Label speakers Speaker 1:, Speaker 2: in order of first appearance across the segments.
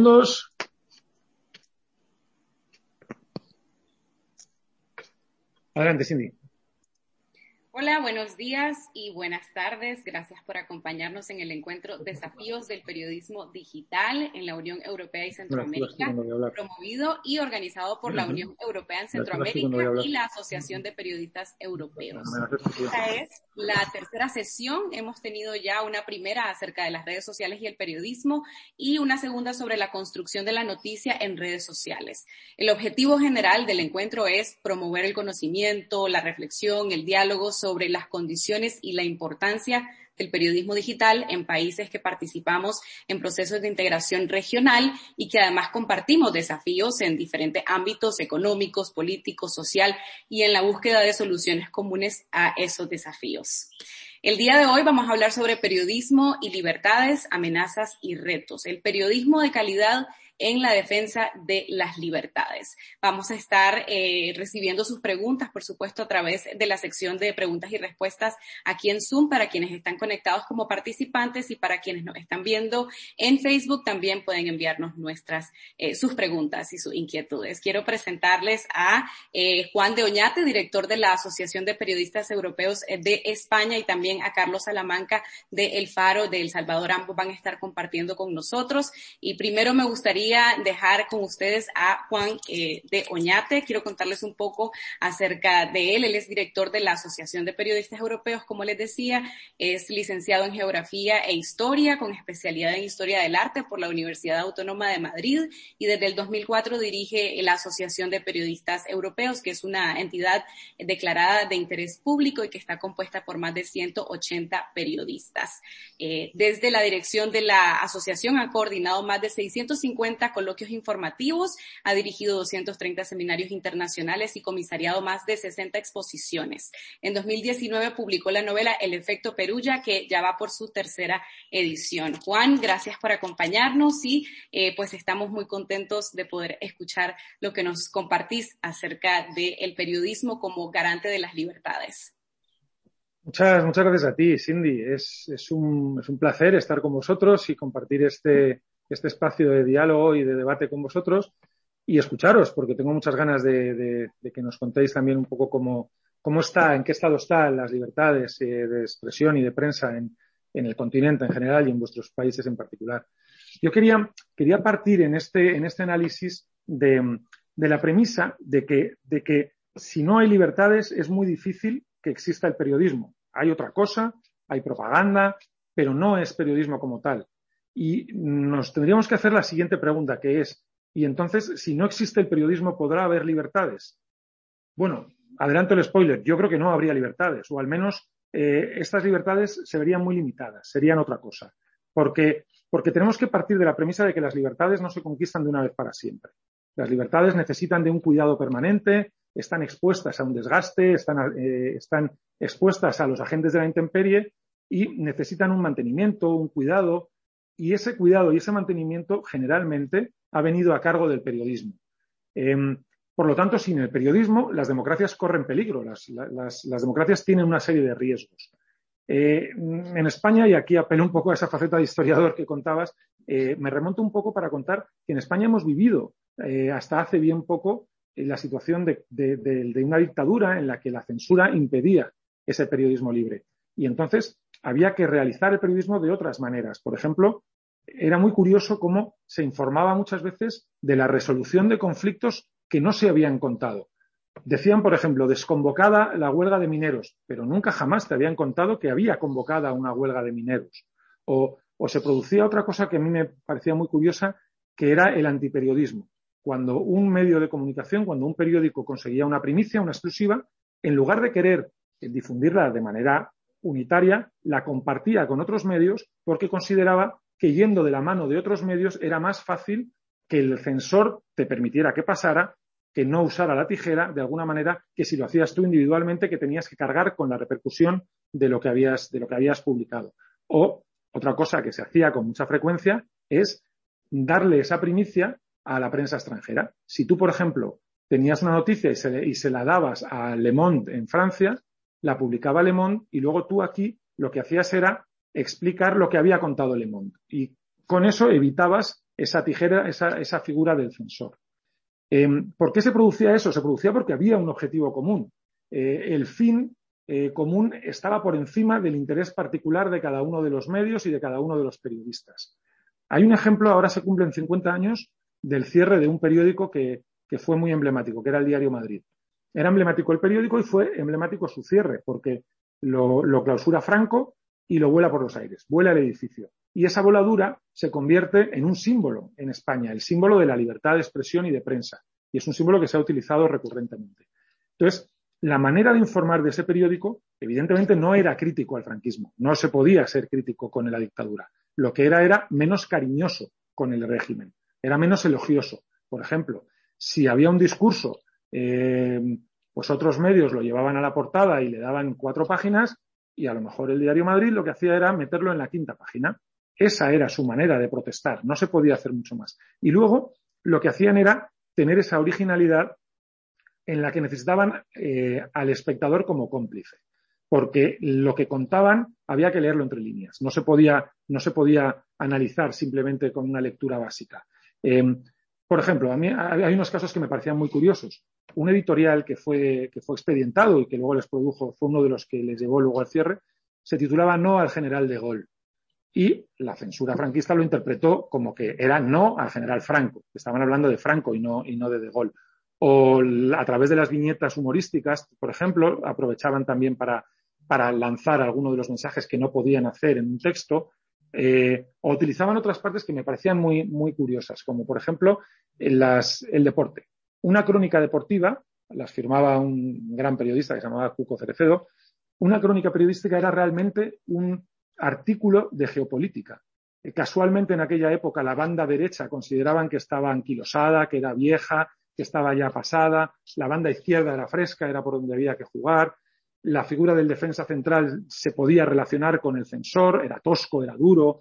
Speaker 1: segundos. Adelante, Cindy.
Speaker 2: Hola, buenos días y buenas tardes. Gracias por acompañarnos en el encuentro Desafíos del Periodismo Digital en la Unión Europea y Centroamérica, promovido y organizado por la Unión Europea en Centroamérica y la Asociación de Periodistas Europeos. Esta es la tercera sesión. Hemos tenido ya una primera acerca de las redes sociales y el periodismo y una segunda sobre la construcción de la noticia en redes sociales. El objetivo general del encuentro es promover el conocimiento, la reflexión, el diálogo sobre las condiciones y la importancia del periodismo digital en países que participamos en procesos de integración regional y que además compartimos desafíos en diferentes ámbitos económicos, políticos, social y en la búsqueda de soluciones comunes a esos desafíos. El día de hoy vamos a hablar sobre periodismo y libertades, amenazas y retos. El periodismo de calidad en la defensa de las libertades. Vamos a estar recibiendo sus preguntas, por supuesto, a través de la sección de preguntas y respuestas aquí en Zoom, para quienes están conectados como participantes y para quienes nos están viendo en Facebook también pueden enviarnos sus preguntas y sus inquietudes. Quiero presentarles a Juan de Oñate, director de la Asociación de Periodistas Europeos de España, y también a Carlos Salamanca de El Faro de El Salvador. Ambos van a estar compartiendo con nosotros. Y primero me gustaría dejar con ustedes a Juan de Oñate. Quiero contarles un poco acerca de él. Él es director de la Asociación de Periodistas Europeos, como les decía, es licenciado en Geografía e Historia, con especialidad en Historia del Arte por la Universidad Autónoma de Madrid, y desde el 2004 dirige la Asociación de Periodistas Europeos, que es una entidad declarada de interés público y que está compuesta por más de 180 periodistas. Desde la dirección de la asociación ha coordinado más de 650 coloquios informativos, ha dirigido 230 seminarios internacionales y comisariado más de 60 exposiciones. En 2019 publicó la novela El efecto Perulla, que ya va por su tercera edición. Juan, gracias por acompañarnos y pues estamos muy contentos de poder escuchar lo que nos compartís acerca del periodismo como garante de las libertades.
Speaker 1: Muchas gracias a ti, Cindy. Es un placer estar con vosotros y compartir este espacio de diálogo y de debate con vosotros y escucharos, porque tengo muchas ganas de que nos contéis también un poco cómo está, en qué estado están las libertades de expresión y de prensa en el continente en general y en vuestros países en particular. Yo quería partir en este análisis de la premisa de que si no hay libertades es muy difícil que exista el periodismo. Hay otra cosa, hay propaganda, pero no es periodismo como tal. Y nos tendríamos que hacer la siguiente pregunta, que es, ¿y entonces, si no existe el periodismo, podrá haber libertades? Bueno, adelanto el spoiler, yo creo que no habría libertades, o al menos estas libertades se verían muy limitadas, serían otra cosa. Porque tenemos que partir de la premisa de que las libertades no se conquistan de una vez para siempre. Las libertades necesitan de un cuidado permanente, están expuestas a un desgaste, están expuestas a los agentes de la intemperie y necesitan un mantenimiento, un cuidado. Y ese cuidado y ese mantenimiento generalmente ha venido a cargo del periodismo. Por lo tanto, sin el periodismo, las democracias corren peligro. Las democracias tienen una serie de riesgos. En España, y aquí apelo un poco a esa faceta de historiador que contabas, me remonto un poco para contar que en España hemos vivido hasta hace bien poco la situación de una dictadura en la que la censura impedía ese periodismo libre. Y entonces había que realizar el periodismo de otras maneras. Por ejemplo, era muy curioso cómo se informaba muchas veces de la resolución de conflictos que no se habían contado. Decían, por ejemplo, desconvocada la huelga de mineros, pero nunca jamás te habían contado que había convocada una huelga de mineros. O se producía otra cosa que a mí me parecía muy curiosa, que era el antiperiodismo. Cuando un medio de comunicación, cuando un periódico conseguía una primicia, una exclusiva, en lugar de querer difundirla de manera unitaria, la compartía con otros medios porque consideraba que yendo de la mano de otros medios era más fácil que el censor te permitiera que pasara, que no usara la tijera de alguna manera, que si lo hacías tú individualmente, que tenías que cargar con la repercusión de lo que habías publicado. O otra cosa que se hacía con mucha frecuencia es darle esa primicia a la prensa extranjera. Si tú, por ejemplo, tenías una noticia y se la dabas a Le Monde en Francia, la publicaba Le Monde y luego tú aquí lo que hacías era explicar lo que había contado Le Monde. Y con eso evitabas esa tijera, esa figura del censor. ¿Por qué se producía eso? Se producía porque había un objetivo común. El fin común estaba por encima del interés particular de cada uno de los medios y de cada uno de los periodistas. Hay un ejemplo, ahora se cumplen 50 años del cierre de un periódico que fue muy emblemático, que era el Diario Madrid. Era emblemático el periódico y fue emblemático su cierre, porque lo clausura Franco y lo vuela por los aires, vuela el edificio. Y esa voladura se convierte en un símbolo en España, el símbolo de la libertad de expresión y de prensa. Y es un símbolo que se ha utilizado recurrentemente. Entonces, la manera de informar de ese periódico, evidentemente, no era crítico al franquismo. No se podía ser crítico con la dictadura. Lo que era menos cariñoso con el régimen. Era menos elogioso. Por ejemplo, si había un discurso, pues otros medios lo llevaban a la portada y le daban 4 páginas, y a lo mejor el Diario Madrid lo que hacía era meterlo en la 5ª página. Esa era su manera de protestar. No se podía hacer mucho más. Y luego lo que hacían era tener esa originalidad en la que necesitaban al espectador como cómplice. Porque lo que contaban había que leerlo entre líneas. No se podía analizar simplemente con una lectura básica. Por ejemplo, a mí hay unos casos que me parecían muy curiosos. Un editorial que fue expedientado y que luego les produjo, fue uno de los que les llevó luego al cierre, se titulaba No al general de Gaulle. Y la censura franquista lo interpretó como que era no al general Franco. Estaban hablando de Franco y no de Gaulle. O a través de las viñetas humorísticas, por ejemplo, aprovechaban también para lanzar algunos de los mensajes que no podían hacer en un texto, o utilizaban otras partes que me parecían muy, muy curiosas, como por ejemplo el deporte. Una crónica deportiva, las firmaba un gran periodista que se llamaba Cuco Cerecedo, una crónica periodística era realmente un artículo de geopolítica. Casualmente en aquella época la banda derecha consideraban que estaba anquilosada, que era vieja, que estaba ya pasada, la banda izquierda era fresca, era por donde había que jugar, la figura del defensa central se podía relacionar con el censor, era tosco, era duro,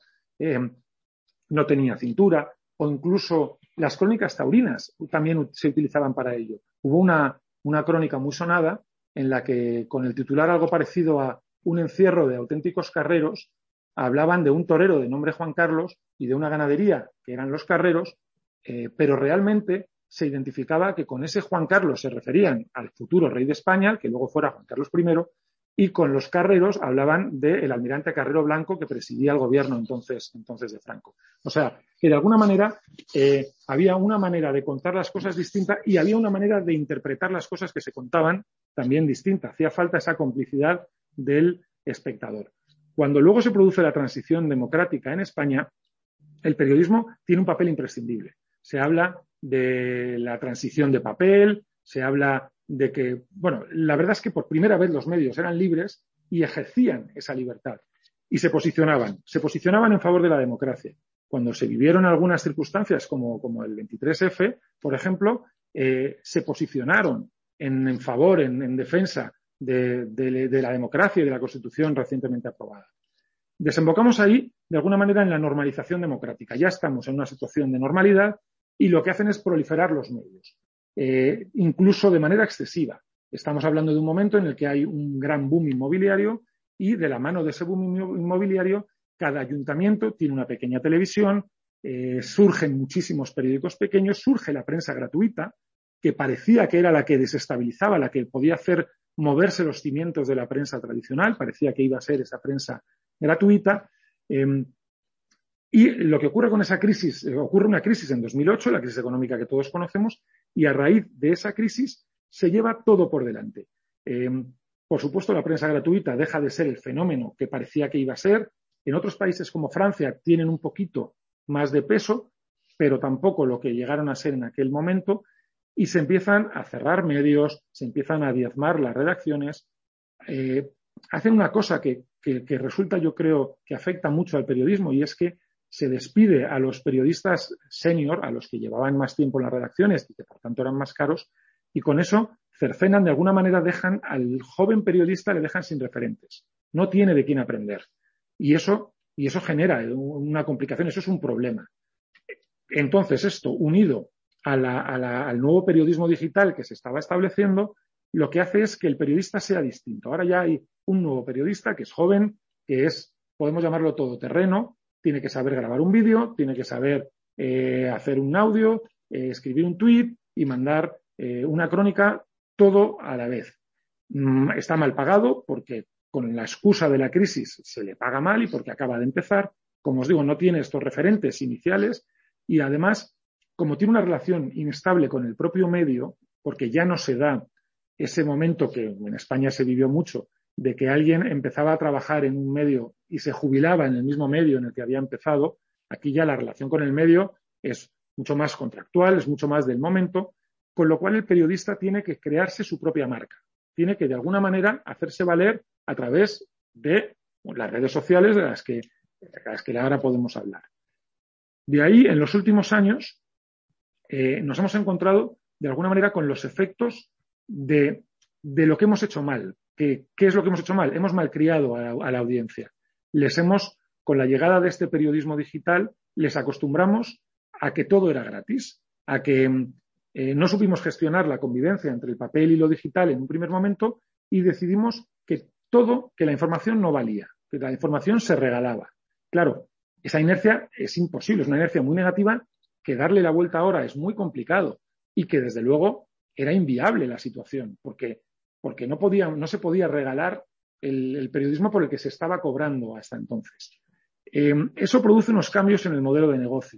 Speaker 1: no tenía cintura, o incluso las crónicas taurinas también se utilizaban para ello. Hubo una crónica muy sonada en la que, con el titular algo parecido a un encierro de auténticos carreros, hablaban de un torero de nombre Juan Carlos y de una ganadería que eran los Carreros, pero realmente se identificaba que con ese Juan Carlos se referían al futuro rey de España, que luego fuera Juan Carlos I, y con los Carreros hablaban del almirante Carrero Blanco que presidía el gobierno entonces de Franco. O sea, que de alguna manera había una manera de contar las cosas distinta y había una manera de interpretar las cosas que se contaban también distinta. Hacía falta esa complicidad del espectador. Cuando luego se produce la transición democrática en España, el periodismo tiene un papel imprescindible. Se habla de la transición de papel, se habla de que, bueno, la verdad es que por primera vez los medios eran libres y ejercían esa libertad y se posicionaban en favor de la democracia. Cuando se vivieron algunas circunstancias como el 23F, por ejemplo, se posicionaron en favor, en defensa de la democracia y de la Constitución recientemente aprobada. Desembocamos ahí, de alguna manera, en la normalización democrática. Ya estamos en una situación de normalidad y lo que hacen es proliferar los medios, incluso de manera excesiva. Estamos hablando de un momento en el que hay un gran boom inmobiliario y de la mano de ese boom inmobiliario, cada ayuntamiento tiene una pequeña televisión, surgen muchísimos periódicos pequeños, surge la prensa gratuita, que parecía que era la que desestabilizaba, la que podía hacer moverse los cimientos de la prensa tradicional, parecía que iba a ser esa prensa gratuita. Y lo que ocurre con esa crisis, ocurre una crisis en 2008, la crisis económica que todos conocemos, y a raíz de esa crisis se lleva todo por delante. Por supuesto, la prensa gratuita deja de ser el fenómeno que parecía que iba a ser. En otros países como Francia tienen un poquito más de peso, pero tampoco lo que llegaron a ser en aquel momento, y se empiezan a cerrar medios, se empiezan a diezmar las redacciones, hacen una cosa que resulta, yo creo, que afecta mucho al periodismo, y es que se despide a los periodistas senior, a los que llevaban más tiempo en las redacciones y que por tanto eran más caros, y con eso cercenan, de alguna manera dejan al joven periodista, le dejan sin referentes. No tiene de quién aprender. Y eso genera una complicación, eso es un problema. Entonces, esto, unido al nuevo periodismo digital que se estaba estableciendo, lo que hace es que el periodista sea distinto. Ahora ya hay un nuevo periodista que es joven, que es, podemos llamarlo todoterreno, tiene que saber grabar un vídeo, tiene que saber hacer un audio, escribir un tuit y mandar una crónica, todo a la vez. Está mal pagado porque con la excusa de la crisis se le paga mal y porque acaba de empezar. Como os digo, no tiene estos referentes iniciales y además, como tiene una relación inestable con el propio medio, porque ya no se da ese momento que en España se vivió mucho, de que alguien empezaba a trabajar en un medio y se jubilaba en el mismo medio en el que había empezado, aquí ya la relación con el medio es mucho más contractual, es mucho más del momento, con lo cual el periodista tiene que crearse su propia marca, tiene que de alguna manera hacerse valer a través de las redes sociales de las que ahora podemos hablar. De ahí, en los últimos años, nos hemos encontrado de alguna manera con los efectos de lo que hemos hecho mal. ¿Qué es lo que hemos hecho mal? Hemos malcriado a la audiencia. Con la llegada de este periodismo digital, les acostumbramos a que todo era gratis, a que no supimos gestionar la convivencia entre el papel y lo digital en un primer momento y decidimos que la información no valía, que la información se regalaba. Claro, esa inercia es imposible, es una inercia muy negativa que darle la vuelta ahora es muy complicado y que desde luego era inviable la situación porque no se podía regalar el periodismo por el que se estaba cobrando hasta entonces. Eso produce unos cambios en el modelo de negocio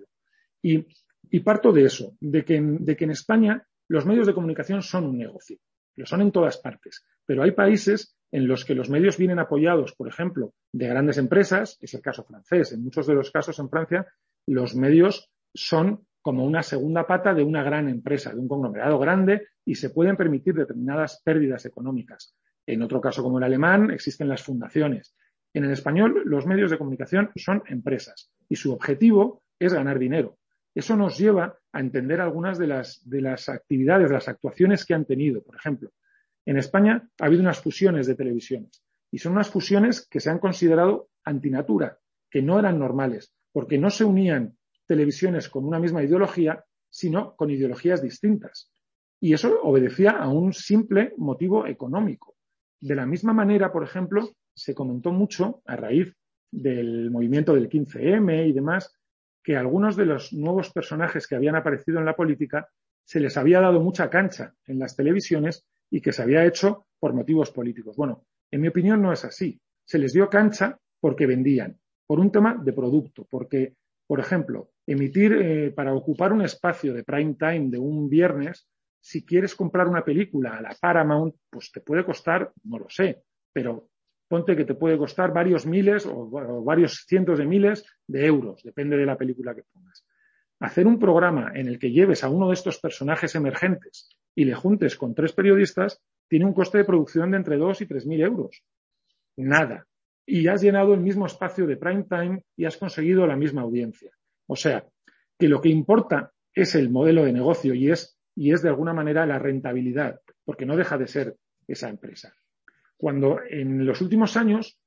Speaker 1: y parto de eso, de que en España los medios de comunicación son un negocio, lo son en todas partes, pero hay países en los que los medios vienen apoyados, por ejemplo, de grandes empresas, es el caso francés, en muchos de los casos en Francia los medios son como una segunda pata de una gran empresa, de un conglomerado grande y se pueden permitir determinadas pérdidas económicas. En otro caso, como el alemán, existen las fundaciones. En el español, los medios de comunicación son empresas y su objetivo es ganar dinero. Eso nos lleva a entender algunas de las actividades, de las actuaciones que han tenido. Por ejemplo, en España ha habido unas fusiones de televisiones y son unas fusiones que se han considerado antinatura, que no eran normales, porque no se unían televisiones con una misma ideología, sino con ideologías distintas. Y eso obedecía a un simple motivo económico. De la misma manera, por ejemplo, se comentó mucho a raíz del movimiento del 15M y demás, que algunos de los nuevos personajes que habían aparecido en la política se les había dado mucha cancha en las televisiones y que se había hecho por motivos políticos. Bueno, en mi opinión no es así. Se les dio cancha porque vendían, por un tema de producto, porque, por ejemplo, emitir para ocupar un espacio de prime time de un viernes, si quieres comprar una película a la Paramount, pues te puede costar, no lo sé, pero ponte que te puede costar varios miles o varios cientos de miles de euros, depende de la película que pongas. Hacer un programa en el que lleves a uno de estos personajes emergentes y le juntes con 3 periodistas tiene un coste de producción de entre 2 y 3.000 euros. Nada. Y has llenado el mismo espacio de prime time y has conseguido la misma audiencia. O sea, que lo que importa es el modelo de negocio y es de alguna manera la rentabilidad, porque no deja de ser esa empresa. Cuando en los últimos años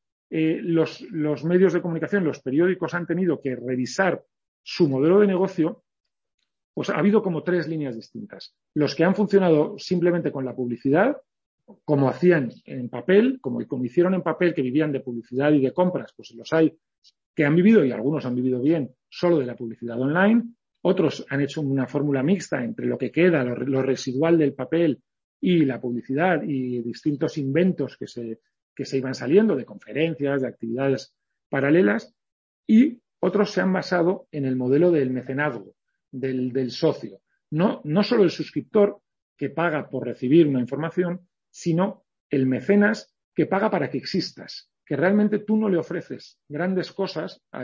Speaker 1: los medios de comunicación, los periódicos han tenido que revisar su modelo de negocio, pues ha habido como 3 líneas distintas. Los que han funcionado simplemente con la publicidad, como hacían en papel, como hicieron en papel, que vivían de publicidad y de compras, pues los hay que han vivido, y algunos han vivido bien, solo de la publicidad online. Otros han hecho una fórmula mixta entre lo que queda, lo residual del papel y la publicidad y distintos inventos que se iban saliendo de conferencias, de actividades paralelas. Y otros se han basado en el modelo del mecenazgo, del socio. No solo el suscriptor que paga por recibir una información, sino el mecenas que paga para que existas, que realmente tú no le ofreces grandes cosas a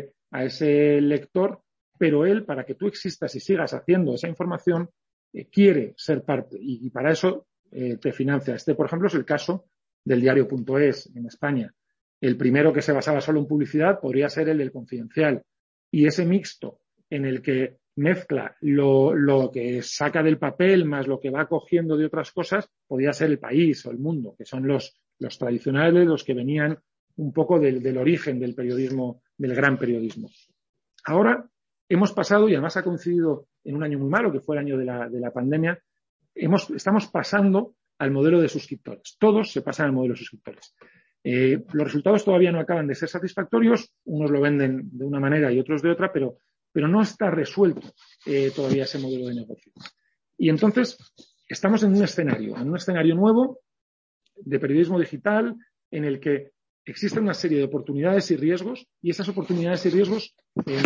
Speaker 1: ese lector, pero él, para que tú existas y sigas haciendo esa información, quiere ser parte y para eso te financia. Por ejemplo, es el caso del diario.es en España. El primero que se basaba solo en publicidad podría ser el del Confidencial. Y ese mixto en el que mezcla lo que saca del papel más lo que va cogiendo de otras cosas, podría ser El País o El Mundo, que son los tradicionales, los que venían un poco del origen del periodismo, del gran periodismo. Ahora hemos pasado, y además ha coincidido en un año muy malo, que fue el año de la pandemia, estamos pasando al modelo de suscriptores. Todos se pasan al modelo de suscriptores. Los resultados todavía no acaban de ser satisfactorios, unos lo venden de una manera y otros de otra, pero pero no está resuelto todavía ese modelo de negocio. Y entonces estamos en un escenario nuevo de periodismo digital en el que existe una serie de oportunidades y riesgos, y esas oportunidades y riesgos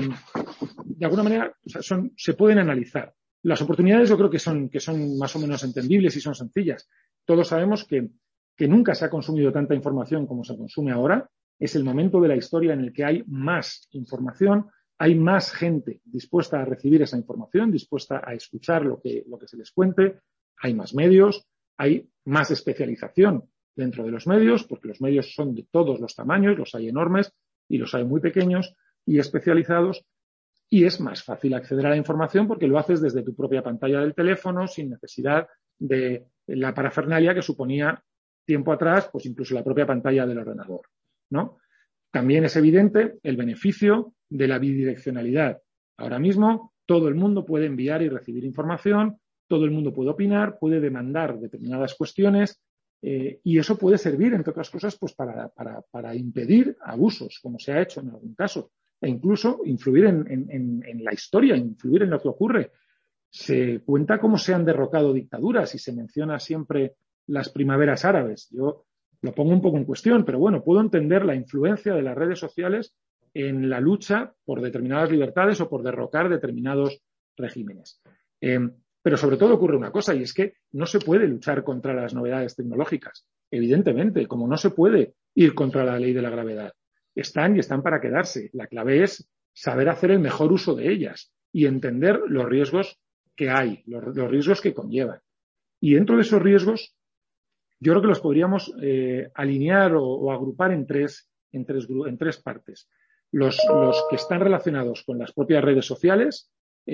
Speaker 1: de alguna manera se pueden analizar. Las oportunidades yo creo que son más o menos entendibles y son sencillas. Todos sabemos que nunca se ha consumido tanta información como se consume ahora. Es el momento de la historia en el que hay más información, hay más gente dispuesta a recibir esa información, dispuesta a escuchar lo que se les cuente, hay más medios, hay más especialización dentro de los medios, porque los medios son de todos los tamaños, los hay enormes y los hay muy pequeños y especializados, y es más fácil acceder a la información porque lo haces desde tu propia pantalla del teléfono sin necesidad de la parafernalia que suponía tiempo atrás, pues incluso la propia pantalla del ordenador, ¿no? También es evidente el beneficio de la bidireccionalidad. Ahora mismo todo el mundo puede enviar y recibir información, todo el mundo puede opinar, puede demandar determinadas cuestiones y eso puede servir, entre otras cosas, pues para impedir abusos, como se ha hecho en algún caso, e incluso influir en la historia, influir en lo que ocurre. Se cuenta cómo se han derrocado dictaduras y se menciona siempre las primaveras árabes. Yo lo pongo un poco en cuestión, pero bueno, puedo entender la influencia de las redes sociales en la lucha por determinadas libertades o por derrocar determinados regímenes. Pero sobre todo ocurre una cosa, y es que no se puede luchar contra las novedades tecnológicas, evidentemente, como no se puede ir contra la ley de la gravedad. Están y están para quedarse. La clave es saber hacer el mejor uso de ellas y entender los riesgos que hay, los riesgos que conllevan. Y dentro de esos riesgos, yo creo que los podríamos alinear o agrupar en tres partes. Los que están relacionados con las propias redes sociales,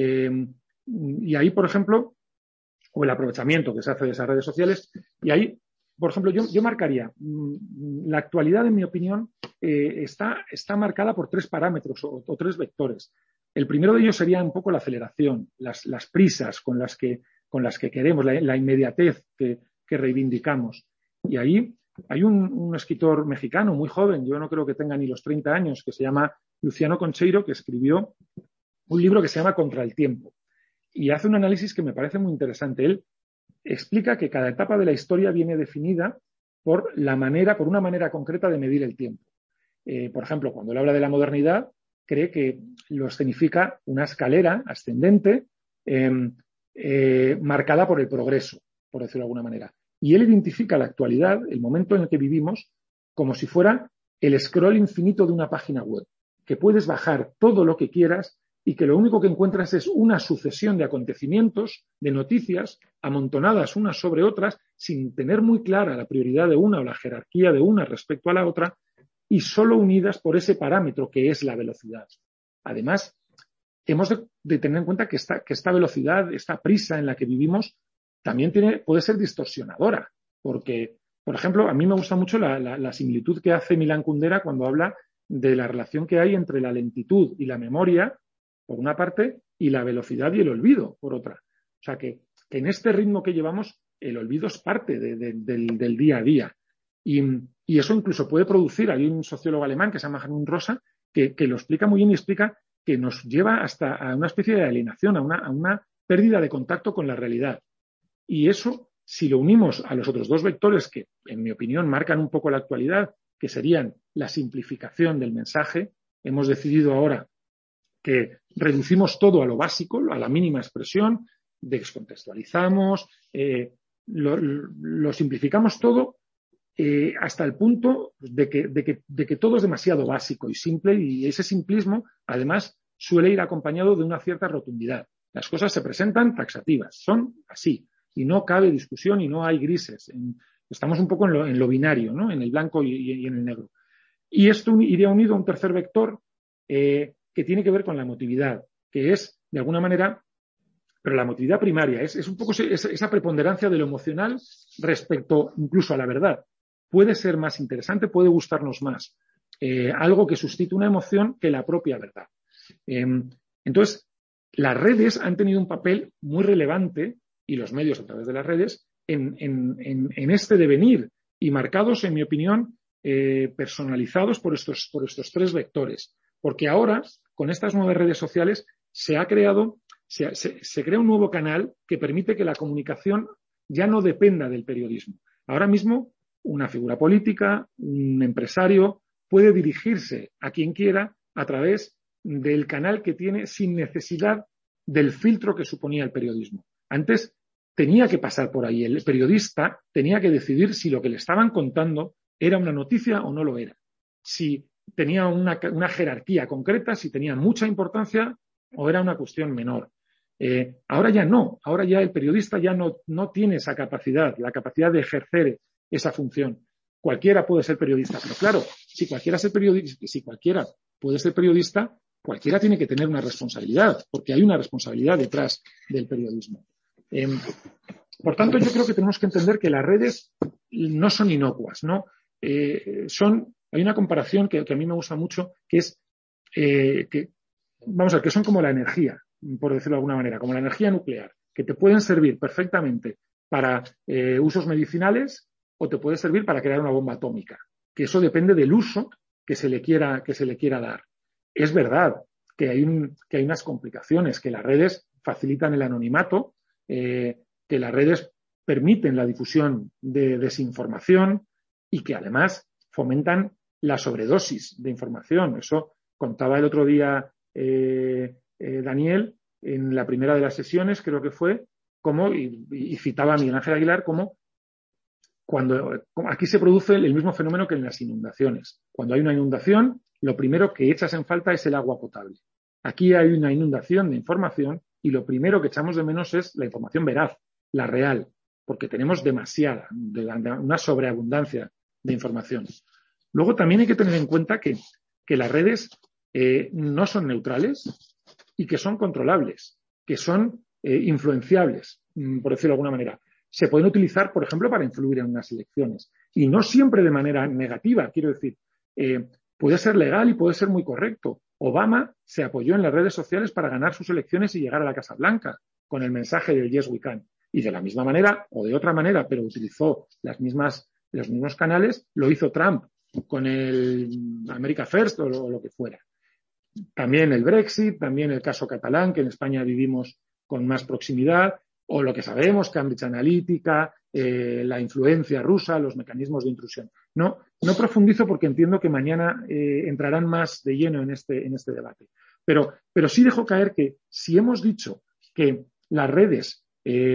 Speaker 1: y ahí, por ejemplo, o el aprovechamiento que se hace de esas redes sociales, y ahí, por ejemplo, yo marcaría, la actualidad, en mi opinión, está marcada por tres parámetros o tres vectores. El primero de ellos sería un poco la aceleración, las prisas con las que queremos, la inmediatez que reivindicamos. Y ahí hay un escritor mexicano muy joven, yo no creo que tenga ni los 30 años, que se llama Luciano Concheiro, que escribió un libro que se llama Contra el tiempo. Y hace un análisis que me parece muy interesante. Él explica que cada etapa de la historia viene definida por una manera concreta de medir el tiempo. Por ejemplo, cuando él habla de la modernidad, cree que lo escenifica una escalera ascendente marcada por el progreso, por decirlo de alguna manera. Y él identifica la actualidad, el momento en el que vivimos, como si fuera el scroll infinito de una página web, que puedes bajar todo lo que quieras y que lo único que encuentras es una sucesión de acontecimientos, de noticias, amontonadas unas sobre otras, sin tener muy clara la prioridad de una o la jerarquía de una respecto a la otra, y solo unidas por ese parámetro que es la velocidad. Además, hemos de tener en cuenta que esta velocidad, esta prisa en la que vivimos, también puede ser distorsionadora, porque, por ejemplo, a mí me gusta mucho la similitud que hace Milan Kundera cuando habla de la relación que hay entre la lentitud y la memoria, por una parte, y la velocidad y el olvido, por otra. O sea, que en este ritmo que llevamos, el olvido es parte del día a día. Y eso incluso puede producir, hay un sociólogo alemán que se llama Hartmut Rosa, que lo explica muy bien y explica que nos lleva hasta a una especie de alienación, a una pérdida de contacto con la realidad. Y eso, si lo unimos a los otros dos vectores que, en mi opinión, marcan un poco la actualidad, que serían la simplificación del mensaje, hemos decidido ahora que reducimos todo a lo básico, a la mínima expresión, descontextualizamos, lo simplificamos todo hasta el punto de que todo es demasiado básico y simple, y ese simplismo, además, suele ir acompañado de una cierta rotundidad. Las cosas se presentan taxativas, son así, y no cabe discusión y no hay grises. Estamos un poco en lo binario, ¿no? En el blanco y en el negro. Y esto iría unido a un tercer vector que tiene que ver con la emotividad, que es, de alguna manera, pero la emotividad primaria, es un poco esa preponderancia de lo emocional respecto incluso a la verdad. Puede ser más interesante, puede gustarnos más algo que suscite una emoción que la propia verdad. Entonces, las redes han tenido un papel muy relevante, y los medios a través de las redes, en este devenir, y marcados, en mi opinión, personalizados por estos tres vectores. Porque ahora, con estas nuevas redes sociales, se crea un nuevo canal que permite que la comunicación ya no dependa del periodismo. Ahora mismo, una figura política, un empresario, puede dirigirse a quien quiera a través del canal que tiene sin necesidad del filtro que suponía el periodismo. Antes tenía que pasar por ahí. El periodista tenía que decidir si lo que le estaban contando era una noticia o no lo era. Si tenía una jerarquía concreta, si tenía mucha importancia o era una cuestión menor. Ahora ya no. Ahora ya el periodista ya no tiene esa capacidad, la capacidad de ejercer esa función. Cualquiera puede ser periodista, pero claro, si cualquiera puede ser periodista, cualquiera tiene que tener una responsabilidad, porque hay una responsabilidad detrás del periodismo. Por tanto, yo creo que tenemos que entender que las redes no son inocuas, ¿no? Hay una comparación que a mí me gusta mucho, que es que son como la energía, por decirlo de alguna manera, como la energía nuclear, que te pueden servir perfectamente para usos medicinales o te puede servir para crear una bomba atómica, que eso depende del uso que se le quiera dar. Es verdad que hay unas complicaciones, que las redes facilitan el anonimato, que las redes permiten la difusión de desinformación y que además fomentan la sobredosis de información. Eso contaba el otro día Daniel en la primera de las sesiones, creo que fue, y citaba a Miguel Ángel Aguilar, como aquí se produce el mismo fenómeno que en las inundaciones. Cuando hay una inundación, lo primero que echas en falta es el agua potable. Aquí hay una inundación de información y lo primero que echamos de menos es la información veraz, la real, porque tenemos una sobreabundancia de información. Luego también hay que tener en cuenta que las redes no son neutrales y que son controlables, que son influenciables, por decirlo de alguna manera. Se pueden utilizar, por ejemplo, para influir en unas elecciones y no siempre de manera negativa. Quiero decir, puede ser legal y puede ser muy correcto. Obama se apoyó en las redes sociales para ganar sus elecciones y llegar a la Casa Blanca con el mensaje del Yes We Can. Y de la misma manera o de otra manera, pero utilizó los mismos canales, lo hizo Trump con el America First o lo que fuera. También el Brexit, también el caso catalán, que en España vivimos con más proximidad, o lo que sabemos, Cambridge Analytica, la influencia rusa, los mecanismos de intrusión. No profundizo porque entiendo que mañana entrarán más de lleno en este debate. Pero sí dejo caer que si hemos dicho que las redes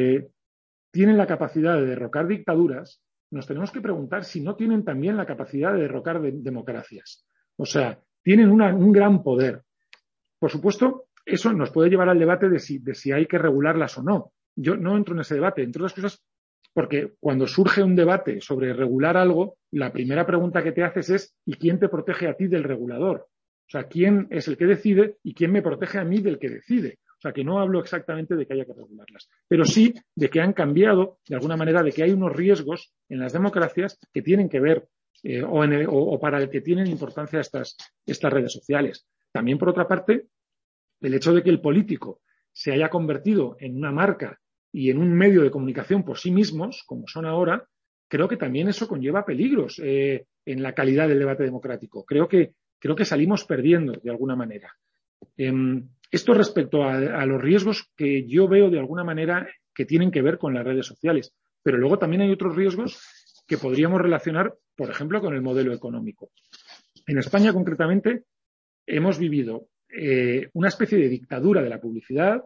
Speaker 1: tienen la capacidad de derrocar dictaduras, nos tenemos que preguntar si no tienen también la capacidad de derrocar democracias. O sea, tienen un gran poder. Por supuesto, eso nos puede llevar al debate de si hay que regularlas o no. Yo no entro en ese debate, entre otras cosas, porque cuando surge un debate sobre regular algo, la primera pregunta que te haces es ¿y quién te protege a ti del regulador? O sea, ¿quién es el que decide y quién me protege a mí del que decide? O sea, que no hablo exactamente de que haya que regularlas, pero sí de que han cambiado, de alguna manera, de que hay unos riesgos en las democracias que tienen que ver o para el que tienen importancia estas redes sociales. También, por otra parte, el hecho de que el político se haya convertido en una marca y en un medio de comunicación por sí mismos, como son ahora, creo que también eso conlleva peligros en la calidad del debate democrático. Creo que salimos perdiendo de alguna manera. Esto respecto a los riesgos que yo veo de alguna manera que tienen que ver con las redes sociales. Pero luego también hay otros riesgos que podríamos relacionar, por ejemplo, con el modelo económico. En España, concretamente, hemos vivido una especie de dictadura de la publicidad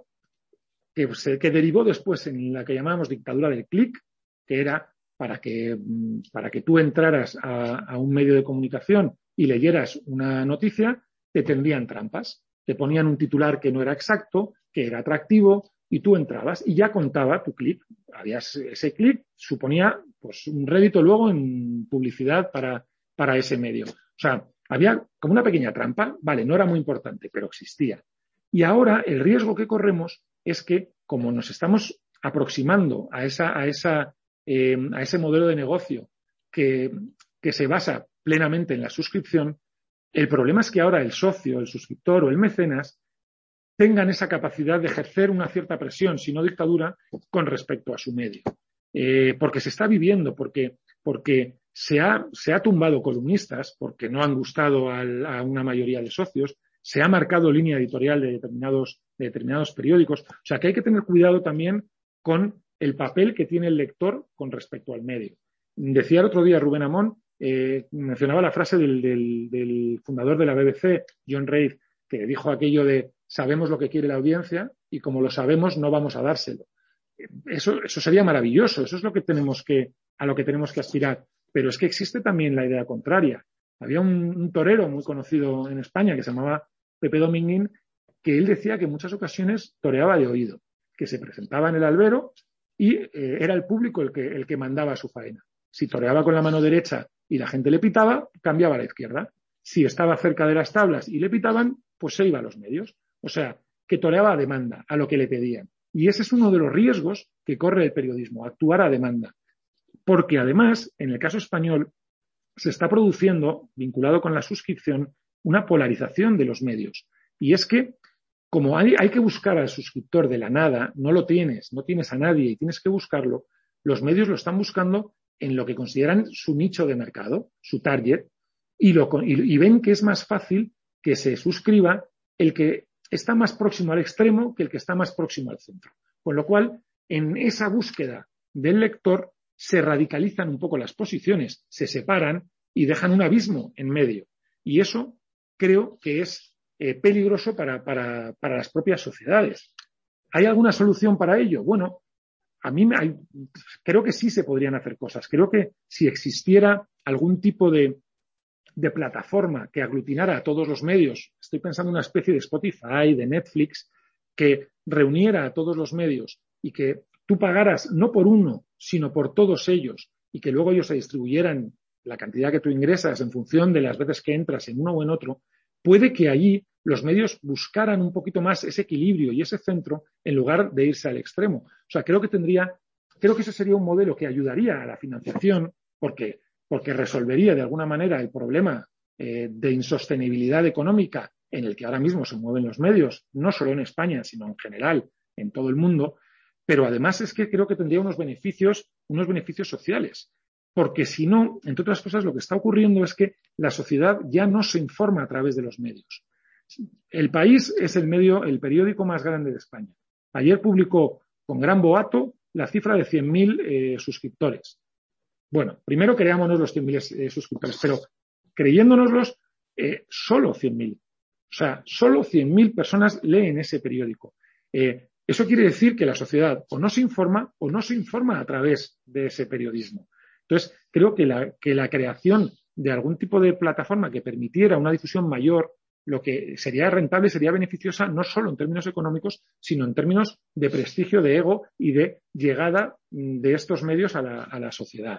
Speaker 1: que derivó después en la que llamábamos dictadura del clic, que era para que tú entraras a un medio de comunicación y leyeras una noticia, te tendían trampas. Te ponían un titular que no era exacto, que era atractivo, y tú entrabas y ya contaba tu clic. Ese clic suponía pues un rédito luego en publicidad para ese medio. O sea, había como una pequeña trampa, vale, no era muy importante, pero existía. Y ahora el riesgo que corremos es que, como nos estamos aproximando a ese modelo de negocio que se basa plenamente en la suscripción, el problema es que ahora el socio, el suscriptor o el mecenas tengan esa capacidad de ejercer una cierta presión, si no dictadura, con respecto a su medio. Porque se está viviendo, porque se ha tumbado columnistas, porque no han gustado a una mayoría de socios, se ha marcado línea editorial de determinados periódicos. O sea, que hay que tener cuidado también con el papel que tiene el lector con respecto al medio. Decía el otro día Rubén Amón, mencionaba la frase del fundador de la BBC, John Reid, que dijo aquello de sabemos lo que quiere la audiencia y como lo sabemos no vamos a dárselo. Eso sería maravilloso, eso es a lo que tenemos que aspirar. Pero es que existe también la idea contraria. Había un torero muy conocido en España que se llamaba Pepe Dominguín, que él decía que en muchas ocasiones toreaba de oído, que se presentaba en el albero y era el público el que mandaba su faena. Si toreaba con la mano derecha y la gente le pitaba, cambiaba a la izquierda. Si estaba cerca de las tablas y le pitaban, pues se iba a los medios. O sea, que toreaba a demanda, a lo que le pedían. Y ese es uno de los riesgos que corre el periodismo, actuar a demanda. Porque además, en el caso español, se está produciendo, vinculado con la suscripción, una polarización de los medios. Y es que, como hay que buscar al suscriptor de la nada, no tienes a nadie y tienes que buscarlo, los medios lo están buscando en lo que consideran su nicho de mercado, su target, y ven que es más fácil que se suscriba el que está más próximo al extremo que el que está más próximo al centro. Con lo cual, en esa búsqueda del lector, se radicalizan un poco las posiciones, se separan y dejan un abismo en medio. Y eso creo que es peligroso para las propias sociedades. ¿Hay alguna solución para ello? Bueno, creo que sí se podrían hacer cosas. Creo que si existiera algún tipo de plataforma que aglutinara a todos los medios, estoy pensando en una especie de Spotify, de Netflix, que reuniera a todos los medios y que tú pagaras no por uno, sino por todos ellos y que luego ellos se distribuyeran la cantidad que tú ingresas en función de las veces que entras en uno o en otro, puede que allí los medios buscaran un poquito más ese equilibrio y ese centro en lugar de irse al extremo. O sea, creo que ese sería un modelo que ayudaría a la financiación porque resolvería de alguna manera el problema de insostenibilidad económica en el que ahora mismo se mueven los medios, no solo en España, sino en general en todo el mundo. Pero además es que creo que tendría unos beneficios sociales. Porque si no, entre otras cosas, lo que está ocurriendo es que la sociedad ya no se informa a través de los medios. El País es el periódico más grande de España. Ayer publicó con gran boato la cifra de 100.000 suscriptores. Bueno, primero creámonos los 100.000 suscriptores, pero creyéndonoslos, solo 100.000. O sea, solo 100.000 personas leen ese periódico. Eso quiere decir que la sociedad o no se informa a través de ese periodismo. Entonces, creo que la creación de algún tipo de plataforma que permitiera una difusión mayor, lo que sería rentable, sería beneficiosa no solo en términos económicos, sino en términos de prestigio, de ego y de llegada de estos medios a la sociedad.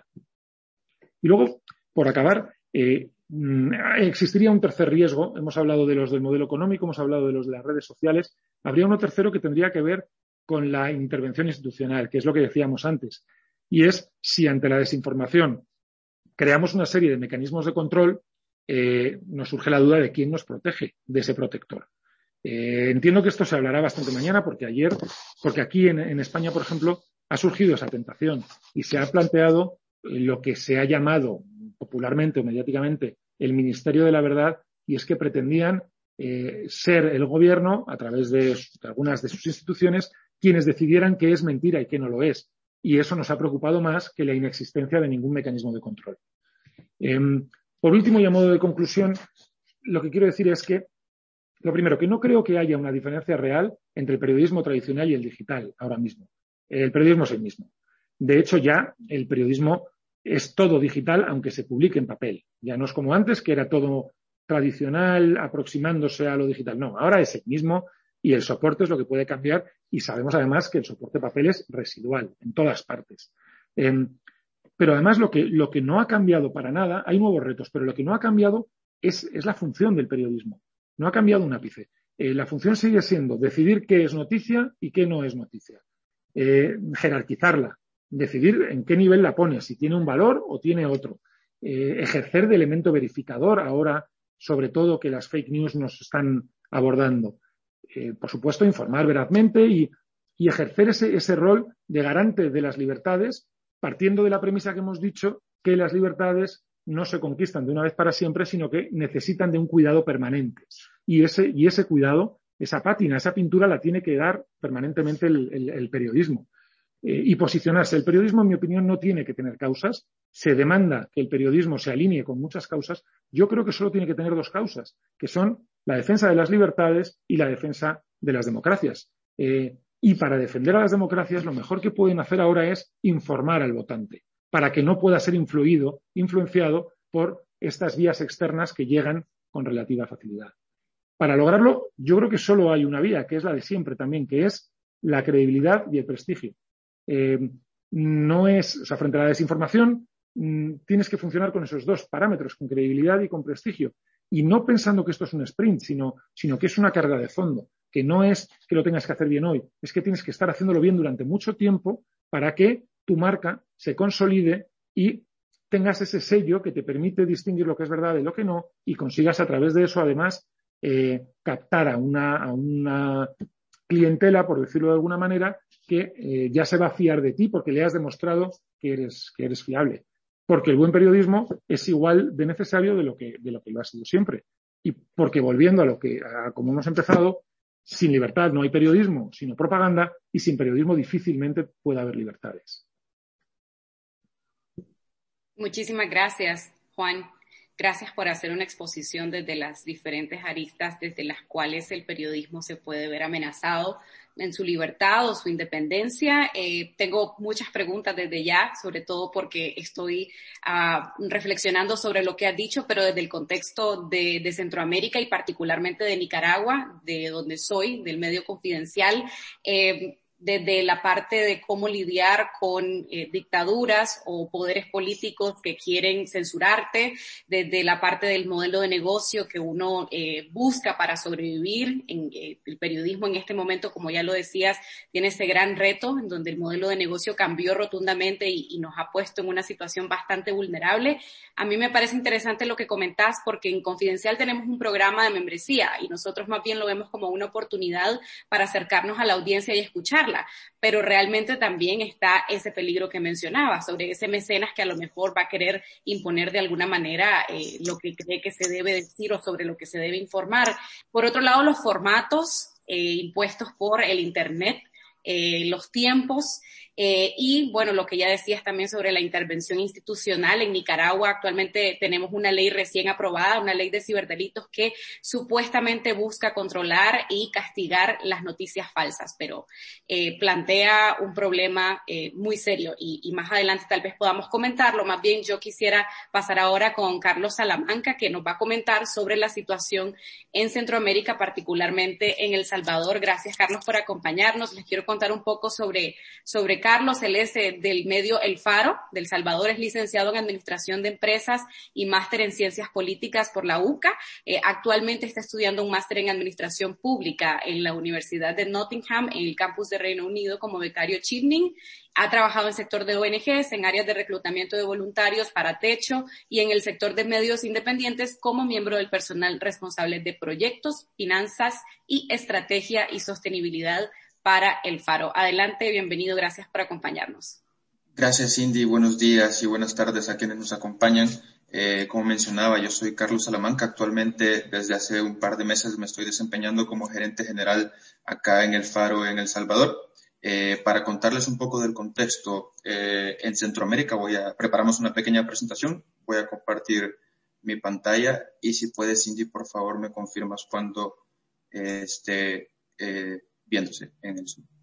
Speaker 1: Y luego, por acabar, existiría un tercer riesgo. Hemos hablado de los del modelo económico, hemos hablado de los de las redes sociales. Habría uno tercero que tendría que ver con la intervención institucional, que es lo que decíamos antes. Y es si ante la desinformación creamos una serie de mecanismos de control, nos surge la duda de quién nos protege de ese protector. Entiendo que esto se hablará bastante mañana porque aquí en España, por ejemplo, ha surgido esa tentación y se ha planteado lo que se ha llamado popularmente o mediáticamente el Ministerio de la Verdad, y es que pretendían ser el gobierno, a través de algunas de sus instituciones, quienes decidieran qué es mentira y qué no lo es. Y eso nos ha preocupado más que la inexistencia de ningún mecanismo de control. Por último, y a modo de conclusión, lo que quiero decir es que, lo primero, que no creo que haya una diferencia real entre el periodismo tradicional y el digital ahora mismo. El periodismo es el mismo. De hecho, ya el periodismo es todo digital, aunque se publique en papel. Ya no es como antes, que era todo tradicional, aproximándose a lo digital. No, ahora es el mismo y el soporte es lo que puede cambiar, y sabemos además que el soporte papel es residual en todas partes. Pero además lo que no ha cambiado para nada, hay nuevos retos, pero lo que no ha cambiado es la función del periodismo. No ha cambiado un ápice. La función sigue siendo decidir qué es noticia y qué no es noticia. Jerarquizarla, decidir en qué nivel la pones, si tiene un valor o tiene otro. Ejercer de elemento verificador ahora, sobre todo que las fake news nos están abordando. Por supuesto, informar verazmente y ejercer ese rol de garante de las libertades, partiendo de la premisa que hemos dicho que las libertades no se conquistan de una vez para siempre, sino que necesitan de un cuidado permanente. Y ese cuidado, esa pátina, esa pintura la tiene que dar permanentemente el periodismo. Y posicionarse. El periodismo, en mi opinión, no tiene que tener causas. Se demanda que el periodismo se alinee con muchas causas. Yo creo que solo tiene que tener dos causas, que son la defensa de las libertades y la defensa de las democracias. Y para defender a las democracias, lo mejor que pueden hacer ahora es informar al votante, para que no pueda ser influenciado por estas vías externas que llegan con relativa facilidad. Para lograrlo, yo creo que solo hay una vía, que es la de siempre también, que es la credibilidad y el prestigio. Frente a la desinformación, tienes que funcionar con esos dos parámetros, con credibilidad y con prestigio. Y no pensando que esto es un sprint, sino que es una carrera de fondo, que no es que lo tengas que hacer bien hoy, es que tienes que estar haciéndolo bien durante mucho tiempo para que tu marca se consolide y tengas ese sello que te permite distinguir lo que es verdad de lo que no y consigas a través de eso, además, captar a una clientela, por decirlo de alguna manera, que ya se va a fiar de ti porque le has demostrado que eres fiable. Porque el buen periodismo es igual de necesario de lo que lo ha sido siempre. Y porque volviendo a como hemos empezado, sin libertad no hay periodismo, sino propaganda, y sin periodismo difícilmente puede haber libertades.
Speaker 2: Muchísimas gracias, Juan. Gracias por hacer una exposición desde las diferentes aristas desde las cuales el periodismo se puede ver amenazado en su libertad o su independencia. Tengo muchas preguntas desde ya, sobre todo porque estoy reflexionando sobre lo que has dicho, pero desde el contexto de Centroamérica y particularmente de Nicaragua, de donde soy, del medio Confidencial. Desde la parte de cómo lidiar con dictaduras o poderes políticos que quieren censurarte, desde la parte del modelo de negocio que uno busca para sobrevivir. El periodismo en este momento, como ya lo decías, tiene ese gran reto en donde el modelo de negocio cambió rotundamente y nos ha puesto en una situación bastante vulnerable. A mí me parece interesante lo que comentás porque en Confidencial tenemos un programa de membresía y nosotros más bien lo vemos como una oportunidad para acercarnos a la audiencia y escucharla. Pero realmente también está ese peligro que mencionaba sobre ese mecenas que a lo mejor va a querer imponer de alguna manera lo que cree que se debe decir o sobre lo que se debe informar. Por otro lado, los formatos impuestos por el Internet, los tiempos y bueno, lo que ya decías también sobre la intervención institucional en Nicaragua. Actualmente tenemos una ley recién aprobada, una ley de ciberdelitos que supuestamente busca controlar y castigar las noticias falsas, pero plantea un problema muy serio y más adelante tal vez podamos comentarlo. Más bien yo quisiera pasar ahora con Carlos Salamanca, que nos va a comentar sobre la situación en Centroamérica, particularmente en El Salvador. Gracias, Carlos, por acompañarnos. Les quiero contar un poco sobre Carlos. Él es del medio El Faro de El Salvador, es licenciado en Administración de Empresas y máster en Ciencias Políticas por la UCA. Actualmente está estudiando un máster en Administración Pública en la Universidad de Nottingham, en el campus de Reino Unido, como becario Chevening. Ha trabajado en el sector de ONGs, en áreas de reclutamiento de voluntarios para Techo y en el sector de medios independientes como miembro del personal responsable de proyectos, finanzas y estrategia y sostenibilidad para El Faro. Adelante, bienvenido, gracias por acompañarnos.
Speaker 3: Gracias, Cindy. Buenos días y buenas tardes a quienes nos acompañan. Como mencionaba, yo soy Carlos Salamanca. Actualmente, desde hace un par de meses, me estoy desempeñando como gerente general acá en El Faro, en El Salvador. Para contarles un poco del contexto, en Centroamérica preparamos una pequeña presentación. Voy a compartir mi pantalla y si puedes, Cindy, por favor, me confirmas cuando esté viéndose en el Zoom.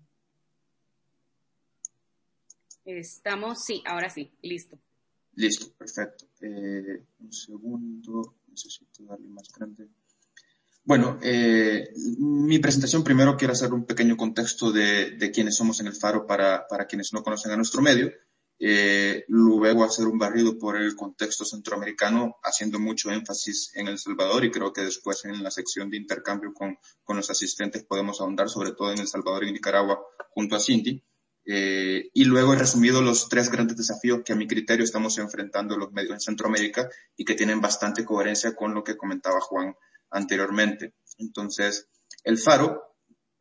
Speaker 2: Sí, ahora sí, listo.
Speaker 3: Listo, perfecto. Un segundo, necesito darle más grande. Bueno, mi presentación primero quiero hacer un pequeño contexto de quiénes somos en El Faro para quienes no conocen a nuestro medio. Luego hacer un barrido por el contexto centroamericano, haciendo mucho énfasis en El Salvador y creo que después en la sección de intercambio con los asistentes podemos ahondar sobre todo en El Salvador y Nicaragua junto a Cindy. Y luego he resumido los 3 grandes desafíos que a mi criterio estamos enfrentando los medios en Centroamérica y que tienen bastante coherencia con lo que comentaba Juan anteriormente. Entonces, El Faro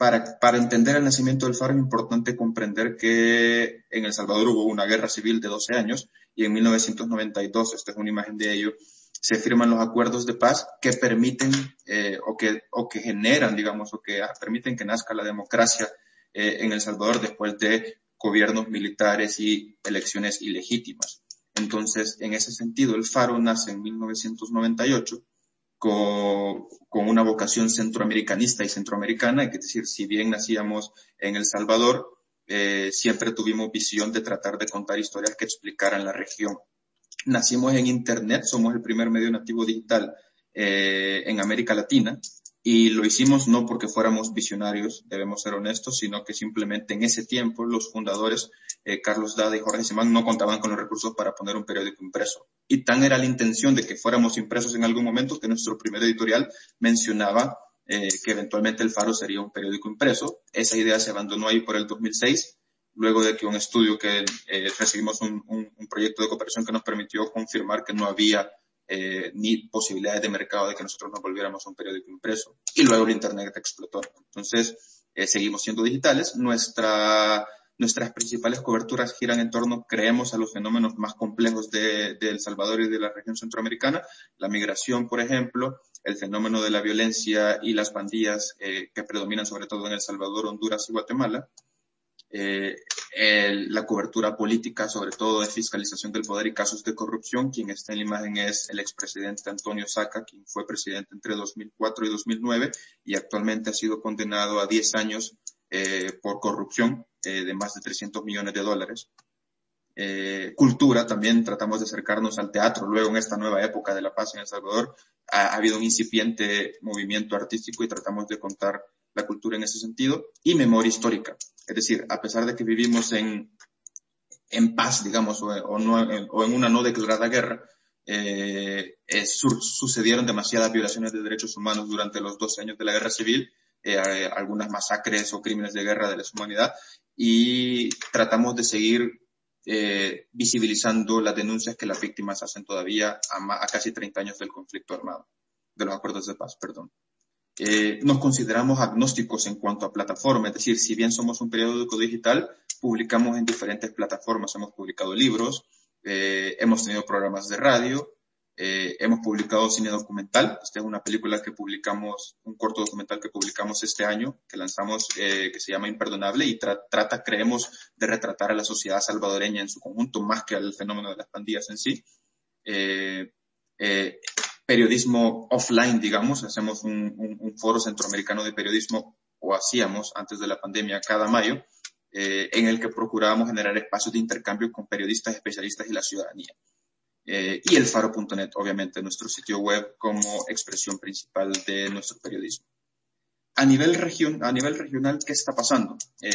Speaker 3: para entender el nacimiento del Faro es importante comprender que en El Salvador hubo una guerra civil de 12 años y en 1992, esta es una imagen de ello, se firman los acuerdos de paz que permiten o que generan, digamos, o que permiten que nazca la democracia en El Salvador después de gobiernos militares y elecciones ilegítimas. Entonces, en ese sentido, el Faro nace en 1998 con una vocación centroamericanista y centroamericana, es decir, si bien nacíamos en El Salvador, siempre tuvimos visión de tratar de contar historias que explicaran la región. Nacimos en Internet, somos el primer medio nativo digital en América Latina, y lo hicimos no porque fuéramos visionarios, debemos ser honestos, sino que simplemente en ese tiempo los fundadores, Carlos Dada y Jorge Simán, no contaban con los recursos para poner un periódico impreso. Y tan era la intención de que fuéramos impresos en algún momento que nuestro primer editorial mencionaba que eventualmente el Faro sería un periódico impreso. Esa idea se abandonó ahí por el 2006, luego de que un estudio que recibimos un proyecto de cooperación que nos permitió confirmar que no había ni posibilidades de mercado de que nosotros nos volviéramos un periódico impreso. Y luego el Internet explotó. Entonces, seguimos siendo digitales. Nuestras principales coberturas giran en torno, creemos, a los fenómenos más complejos de El Salvador y de la región centroamericana. La migración, por ejemplo, el fenómeno de la violencia y las pandillas que predominan sobre todo en El Salvador, Honduras y Guatemala. La cobertura política, sobre todo de fiscalización del poder y casos de corrupción. Quien está en la imagen es el expresidente Antonio Saca, quien fue presidente entre 2004 y 2009 y actualmente ha sido condenado a 10 años por corrupción de más de $300 millones. Cultura, también tratamos de acercarnos al teatro. Luego, en esta nueva época de la paz en El Salvador, ha habido un incipiente movimiento artístico y tratamos de contar la cultura en ese sentido. Y memoria histórica. Es decir, a pesar de que vivimos en paz, digamos, o en una no declarada guerra, sucedieron demasiadas violaciones de derechos humanos durante los 12 años de la guerra civil, algunas masacres o crímenes de guerra de la humanidad, y tratamos de seguir visibilizando las denuncias que las víctimas hacen todavía a casi 30 años del conflicto armado, de los acuerdos de paz, perdón. Nos consideramos agnósticos en cuanto a plataforma, es decir, si bien somos un periódico digital, publicamos en diferentes plataformas, hemos publicado libros, hemos tenido programas de radio, hemos publicado cine documental. Esta es una película que publicamos, un corto documental que publicamos este año, que lanzamos, que se llama Imperdonable y trata, creemos, de retratar a la sociedad salvadoreña en su conjunto, más que al fenómeno de las pandillas en sí. Periodismo offline, digamos, hacemos un foro centroamericano de periodismo, o hacíamos antes de la pandemia cada mayo, en el que procurábamos generar espacios de intercambio con periodistas, especialistas y la ciudadanía. Y el Faro.net, obviamente, nuestro sitio web como expresión principal de nuestro periodismo. A nivel regional, ¿qué está pasando?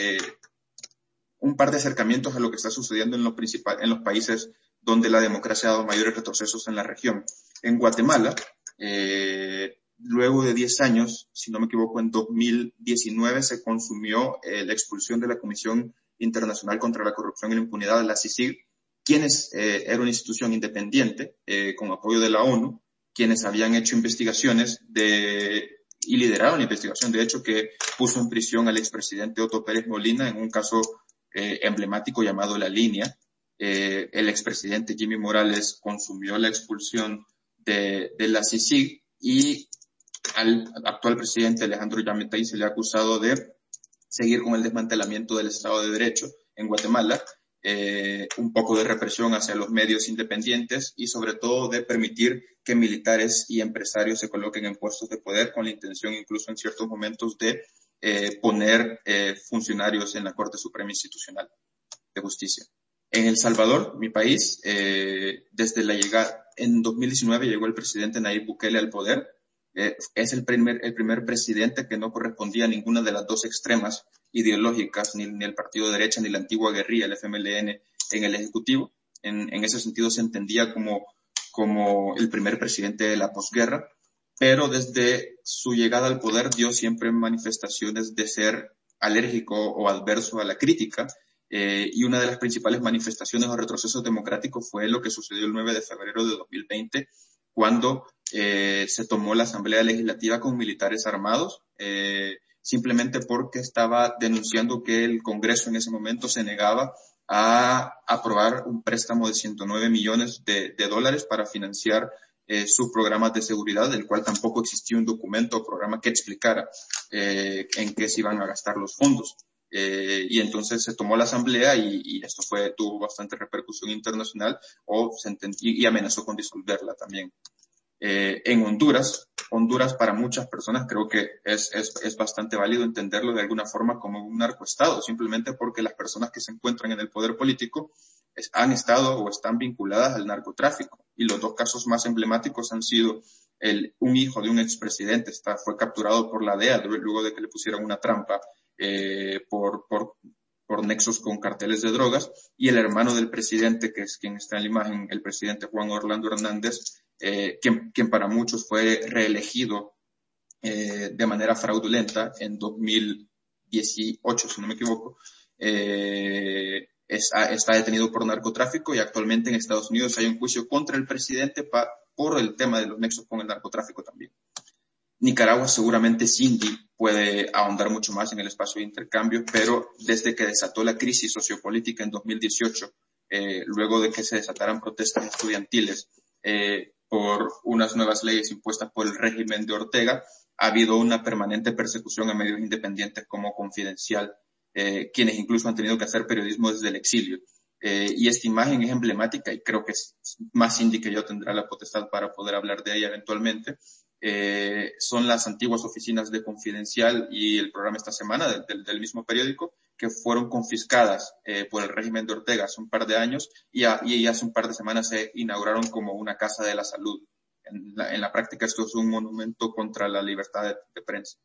Speaker 3: Un par de acercamientos a lo que está sucediendo en los países donde la democracia ha dado mayores retrocesos en la región. En Guatemala, luego de 10 años, si no me equivoco, en 2019 se consumió la expulsión de la Comisión Internacional contra la Corrupción y la Impunidad, la CICIG, quienes era una institución independiente con apoyo de la ONU, quienes habían hecho investigaciones y lideraron la investigación, de hecho, que puso en prisión al expresidente Otto Pérez Molina en un caso emblemático llamado La Línea. El expresidente Jimmy Morales consumió la expulsión de la CICIG y al actual presidente Alejandro Yamatei se le ha acusado de seguir con el desmantelamiento del Estado de Derecho en Guatemala, un poco de represión hacia los medios independientes y sobre todo de permitir que militares y empresarios se coloquen en puestos de poder con la intención incluso en ciertos momentos de poner funcionarios en la Corte Suprema Institucional de Justicia. En El Salvador, mi país, desde la llegada, en 2019 llegó el presidente Nayib Bukele al poder. Es el primer presidente que no correspondía a ninguna de las dos extremas ideológicas, ni el partido de derecha ni la antigua guerrilla, el FMLN, en el Ejecutivo. En ese sentido se entendía como el primer presidente de la posguerra, pero desde su llegada al poder dio siempre manifestaciones de ser alérgico o adverso a la crítica. Y una de las principales manifestaciones o retrocesos democráticos fue lo que sucedió el 9 de febrero de 2020, cuando se tomó la Asamblea Legislativa con militares armados, simplemente porque estaba denunciando que el Congreso en ese momento se negaba a aprobar un préstamo de 109 millones de dólares para financiar sus programas de seguridad, del cual tampoco existía un documento o programa que explicara en qué se iban a gastar los fondos. Y entonces se tomó la asamblea y esto tuvo bastante repercusión internacional y amenazó con disolverla también. En Honduras para muchas personas creo que es bastante válido entenderlo de alguna forma como un narcoestado, simplemente porque las personas que se encuentran en el poder político han estado o están vinculadas al narcotráfico. Y los dos casos más emblemáticos han sido un hijo de un expresidente fue capturado por la DEA luego de que le pusieron una trampa por nexos con carteles de drogas, y el hermano del presidente, que es quien está en la imagen, el presidente Juan Orlando Hernández, quien para muchos fue reelegido de manera fraudulenta en 2018, si no me equivoco, está detenido por narcotráfico, y actualmente en Estados Unidos hay un juicio contra el presidente por el tema de los nexos con el narcotráfico también. Nicaragua, seguramente Cindy puede ahondar mucho más en el espacio de intercambio, pero desde que desató la crisis sociopolítica en 2018, luego de que se desataran protestas estudiantiles por unas nuevas leyes impuestas por el régimen de Ortega, ha habido una permanente persecución a medios independientes como Confidencial, quienes incluso han tenido que hacer periodismo desde el exilio. Y esta imagen es emblemática, y creo que más Cindy que yo tendrá la potestad para poder hablar de ella eventualmente. Son las antiguas oficinas de Confidencial y el programa Esta Semana del mismo periódico, que fueron confiscadas por el régimen de Ortega hace un par de años, y hace un par de semanas se inauguraron como una casa de la salud. En la práctica esto es un monumento contra la libertad de prensa.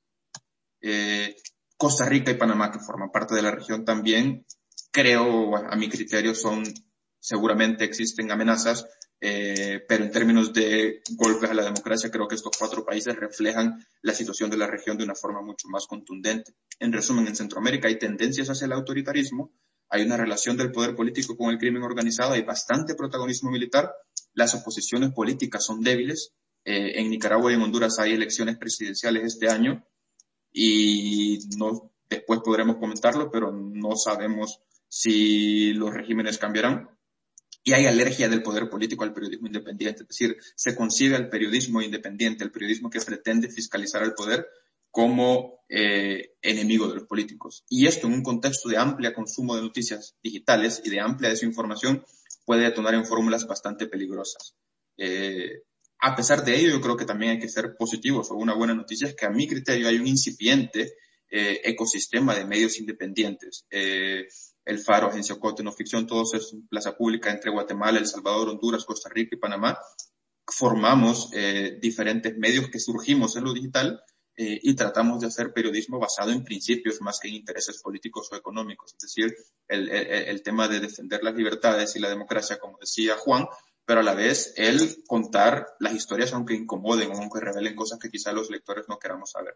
Speaker 3: Costa Rica y Panamá, que forman parte de la región también, creo, a mi criterio, seguramente existen amenazas, pero en términos de golpes a la democracia, creo que estos 4 países reflejan la situación de la región de una forma mucho más contundente. En resumen, en Centroamérica hay tendencias hacia el autoritarismo, hay una relación del poder político con el crimen organizado, hay bastante protagonismo militar, las oposiciones políticas son débiles. En Nicaragua y en Honduras hay elecciones presidenciales este año, y después podremos comentarlo, pero no sabemos si los regímenes cambiarán. Y hay alergia del poder político al periodismo independiente, es decir, se concibe al periodismo independiente, el periodismo que pretende fiscalizar al poder, como enemigo de los políticos. Y esto, en un contexto de amplia consumo de noticias digitales y de amplia desinformación, puede detonar en fórmulas bastante peligrosas. A pesar de ello, yo creo que también hay que ser positivos, o una buena noticia es que a mi criterio hay un incipiente ecosistema de medios independientes. El Faro, Agencia Cote, No Ficción, todos es plaza pública entre Guatemala, El Salvador, Honduras, Costa Rica y Panamá. Formamos diferentes medios que surgimos en lo digital y tratamos de hacer periodismo basado en principios más que en intereses políticos o económicos. Es decir, el tema de defender las libertades y la democracia, como decía Juan, pero a la vez el contar las historias aunque incomoden o aunque revelen cosas que quizá los lectores no queramos saber.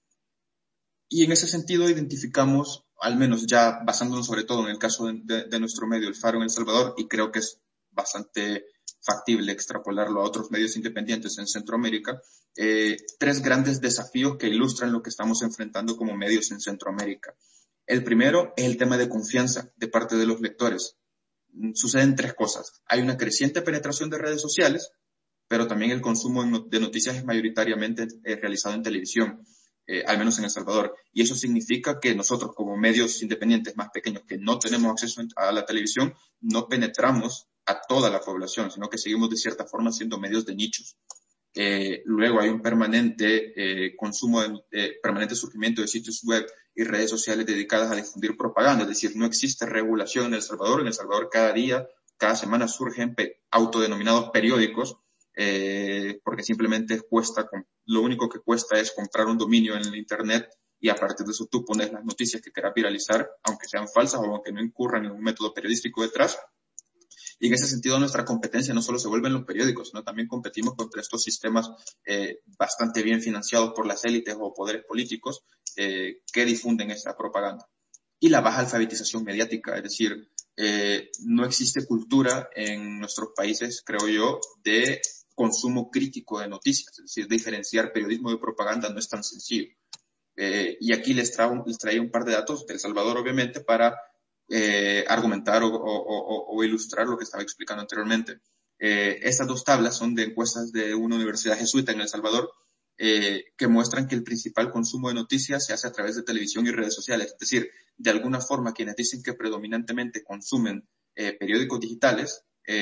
Speaker 3: Y en ese sentido identificamos, al menos ya basándonos sobre todo en el caso de nuestro medio, El Faro en El Salvador, y creo que es bastante factible extrapolarlo a otros medios independientes en Centroamérica, 3 grandes desafíos que ilustran lo que estamos enfrentando como medios en Centroamérica. El primero es el tema de confianza de parte de los lectores. Suceden 3 cosas. Hay una creciente penetración de redes sociales, pero también el consumo de noticias es mayoritariamente realizado en televisión. Al menos en El Salvador. Y eso significa que nosotros, como medios independientes más pequeños que no tenemos acceso a la televisión, no penetramos a toda la población, sino que seguimos de cierta forma siendo medios de nichos. Luego hay un permanente permanente surgimiento de sitios web y redes sociales dedicadas a difundir propaganda, es decir, no existe regulación en El Salvador. En El Salvador cada día, cada semana surgen autodenominados periódicos, porque simplemente lo único que cuesta es comprar un dominio en el internet, y a partir de eso tú pones las noticias que quieras viralizar, aunque sean falsas o aunque no incurran en un método periodístico detrás. Y en ese sentido nuestra competencia no solo se vuelve en los periódicos, sino también competimos contra estos sistemas bastante bien financiados por las élites o poderes políticos que difunden esta propaganda. Y la baja alfabetización mediática, es decir, no existe cultura en nuestros países, creo yo, de consumo crítico de noticias, es decir, diferenciar periodismo de propaganda no es tan sencillo. Y aquí les traía un par de datos de El Salvador, obviamente, para argumentar o ilustrar lo que estaba explicando anteriormente. Estas dos tablas son de encuestas de una universidad jesuita en El Salvador, que muestran que el principal consumo de noticias se hace a través de televisión y redes sociales. Es decir, de alguna forma, quienes dicen que predominantemente consumen periódicos digitales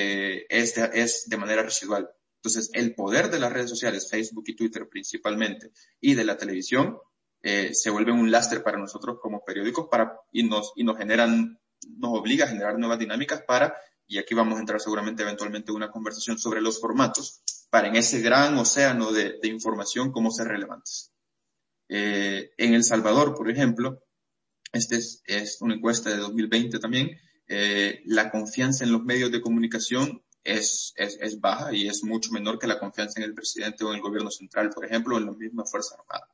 Speaker 3: es de manera residual. Entonces, el poder de las redes sociales, Facebook y Twitter principalmente, y de la televisión, se vuelve un lastre para nosotros como periódicos y nos obliga a generar nuevas dinámicas y aquí vamos a entrar seguramente eventualmente en una conversación sobre los formatos, para en ese gran océano de información cómo ser relevantes. En El Salvador, por ejemplo, es una encuesta de 2020 también, la confianza en los medios de comunicación es baja y es mucho menor que la confianza en el presidente o en el gobierno central, por ejemplo, en la misma Fuerza Armada.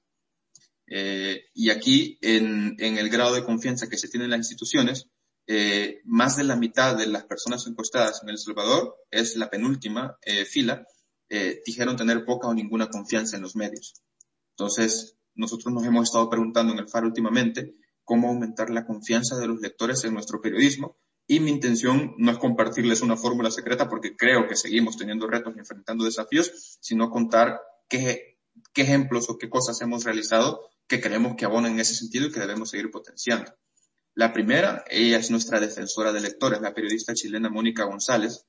Speaker 3: Y aquí, en el grado de confianza que se tiene en las instituciones, más de la mitad de las personas encuestadas en El Salvador, es la penúltima fila, dijeron tener poca o ninguna confianza en los medios. Entonces, nosotros nos hemos estado preguntando en el Faro últimamente cómo aumentar la confianza de los lectores en nuestro periodismo, y mi intención no es compartirles una fórmula secreta, porque creo que seguimos teniendo retos y enfrentando desafíos, sino contar qué ejemplos o qué cosas hemos realizado que creemos que abonan en ese sentido y que debemos seguir potenciando. La primera, ella es nuestra defensora de lectores, la periodista chilena Mónica González.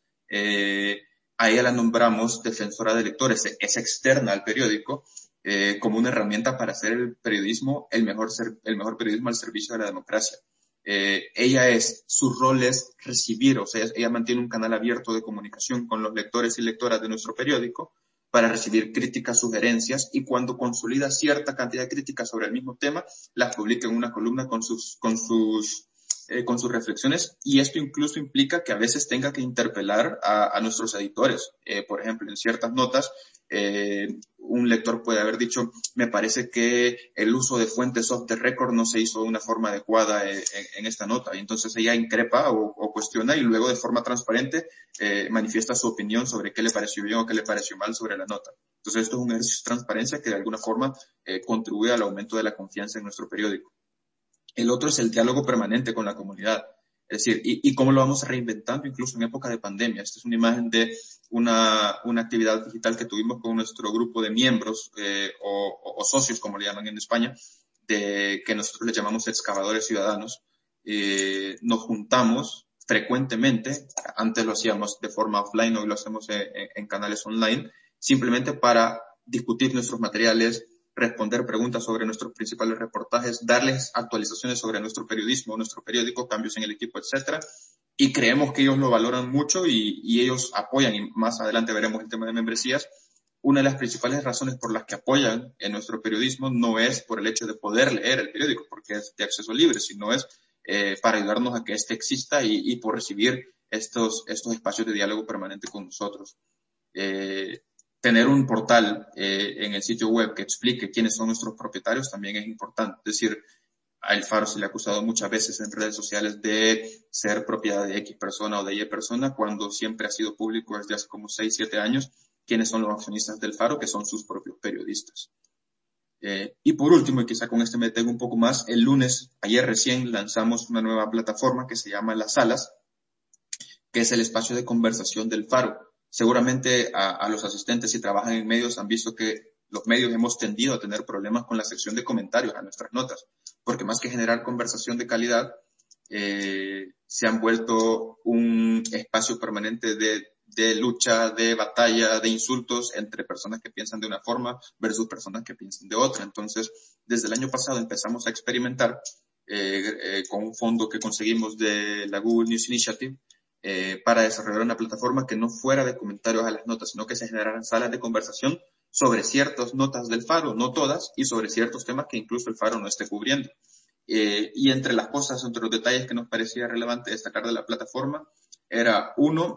Speaker 3: A ella la nombramos defensora de lectores, es externa al periódico, como una herramienta para hacer el periodismo, el mejor periodismo al servicio de la democracia. Su rol es recibir, o sea, ella mantiene un canal abierto de comunicación con los lectores y lectoras de nuestro periódico para recibir críticas, sugerencias, y cuando consolida cierta cantidad de críticas sobre el mismo tema, las publica en una columna con sus reflexiones, y esto incluso implica que a veces tenga que interpelar a nuestros editores. Por ejemplo, en ciertas notas, un lector puede haber dicho: me parece que el uso de fuentes off the record no se hizo de una forma adecuada en esta nota, y entonces ella increpa o cuestiona, y luego de forma transparente manifiesta su opinión sobre qué le pareció bien o qué le pareció mal sobre la nota. Entonces esto es un ejercicio de transparencia que de alguna forma contribuye al aumento de la confianza en nuestro periódico. El otro es el diálogo permanente con la comunidad. Es decir, y cómo lo vamos reinventando incluso en época de pandemia. Esta es una imagen de una actividad digital que tuvimos con nuestro grupo de miembros o socios, como le llaman en España, que nosotros le llamamos excavadores ciudadanos. Nos juntamos frecuentemente, antes lo hacíamos de forma offline, hoy lo hacemos en canales online, simplemente para discutir nuestros materiales, responder preguntas sobre nuestros principales reportajes, darles actualizaciones sobre nuestro periodismo, nuestro periódico, cambios en el equipo, etcétera. Y creemos que ellos lo valoran mucho y ellos apoyan, y más adelante veremos el tema de membresías. Una de las principales razones por las que apoyan en nuestro periodismo no es por el hecho de poder leer el periódico, porque es de acceso libre, sino es para ayudarnos a que éste exista y por recibir estos espacios de diálogo permanente con nosotros. Tener un portal en el sitio web que explique quiénes son nuestros propietarios también es importante. Es decir, a El Faro se le ha acusado muchas veces en redes sociales de ser propiedad de X persona o de Y persona, cuando siempre ha sido público desde hace como 6, 7 años quiénes son los accionistas del Faro, que son sus propios periodistas. Y por último, y quizá con este me detengo un poco más, el lunes, ayer recién, lanzamos una nueva plataforma que se llama Las Salas, que es el espacio de conversación del Faro. Seguramente a los asistentes, si trabajan en medios, han visto que los medios hemos tendido a tener problemas con la sección de comentarios a nuestras notas, porque más que generar conversación de calidad, se han vuelto un espacio permanente de lucha, de batalla, de insultos entre personas que piensan de una forma versus personas que piensan de otra. Entonces, desde el año pasado empezamos a experimentar con un fondo que conseguimos de la Google News Initiative, para desarrollar una plataforma que no fuera de comentarios a las notas, sino que se generaran salas de conversación sobre ciertas notas del Faro, no todas, y sobre ciertos temas que incluso el Faro no esté cubriendo. Y entre las cosas, entre los detalles que nos parecía relevante destacar de la plataforma, era uno,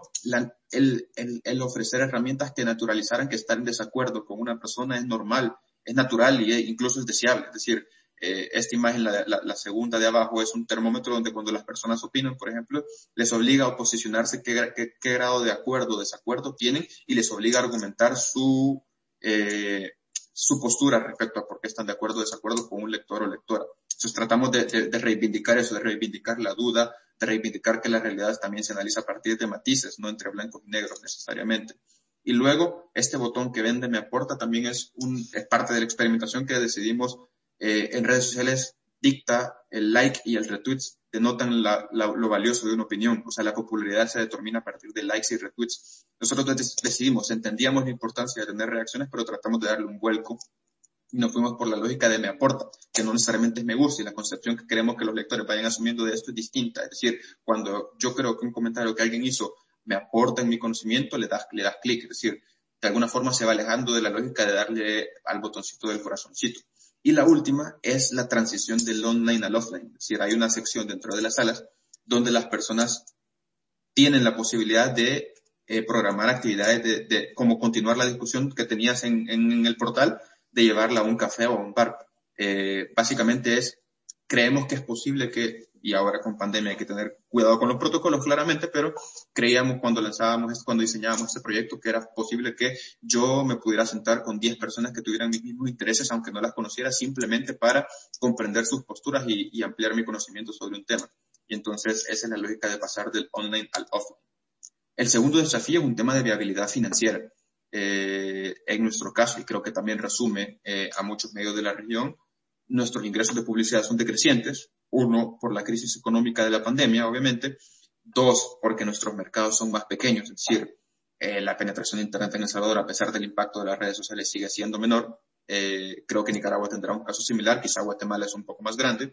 Speaker 3: el ofrecer herramientas que naturalizaran que estar en desacuerdo con una persona es normal, es natural e incluso es deseable. Es decir, esta imagen, la segunda de abajo, es un termómetro donde cuando las personas opinan, por ejemplo, les obliga a posicionarse qué grado de acuerdo o desacuerdo tienen, y les obliga a argumentar su su postura respecto a por qué están de acuerdo o desacuerdo con un lector o lectora. Entonces tratamos de reivindicar eso, de reivindicar la duda, de reivindicar que la realidad también se analiza a partir de matices, no entre blancos y negros necesariamente. Y luego, este botón que ven de Me Aporta también es parte de la experimentación que decidimos en redes sociales. Dicta el like y el retweet, denotan lo valioso de una opinión. O sea, la popularidad se determina a partir de likes y retweets. Nosotros decidimos, entendíamos la importancia de tener reacciones, pero tratamos de darle un vuelco y nos fuimos por la lógica de Me Aporta, que no necesariamente es me gusta, y la concepción que queremos que los lectores vayan asumiendo de esto es distinta. Es decir, cuando yo creo que un comentario que alguien hizo me aporta en mi conocimiento, le das clic. Es decir, de alguna forma se va alejando de la lógica de darle al botoncito del corazoncito. Y la última es la transición del online al offline. Es decir, hay una sección dentro de las salas donde las personas tienen la posibilidad de programar actividades de cómo continuar la discusión que tenías en el portal, de llevarla a un café o a un bar. Básicamente creemos que es posible que, y ahora con pandemia hay que tener cuidado con los protocolos claramente, pero creíamos cuando diseñábamos este proyecto que era posible que yo me pudiera sentar con 10 personas que tuvieran mis mismos intereses, aunque no las conociera, simplemente para comprender sus posturas y ampliar mi conocimiento sobre un tema. Y entonces esa es la lógica de pasar del online al offline. El segundo desafío es un tema de viabilidad financiera. En nuestro caso, y creo que también resume a muchos medios de la región, nuestros ingresos de publicidad son decrecientes. Uno, por la crisis económica de la pandemia, obviamente. Dos, porque nuestros mercados son más pequeños, es decir, la penetración de Internet en El Salvador, a pesar del impacto de las redes sociales, sigue siendo menor. Creo que Nicaragua tendrá un caso similar, quizá Guatemala es un poco más grande.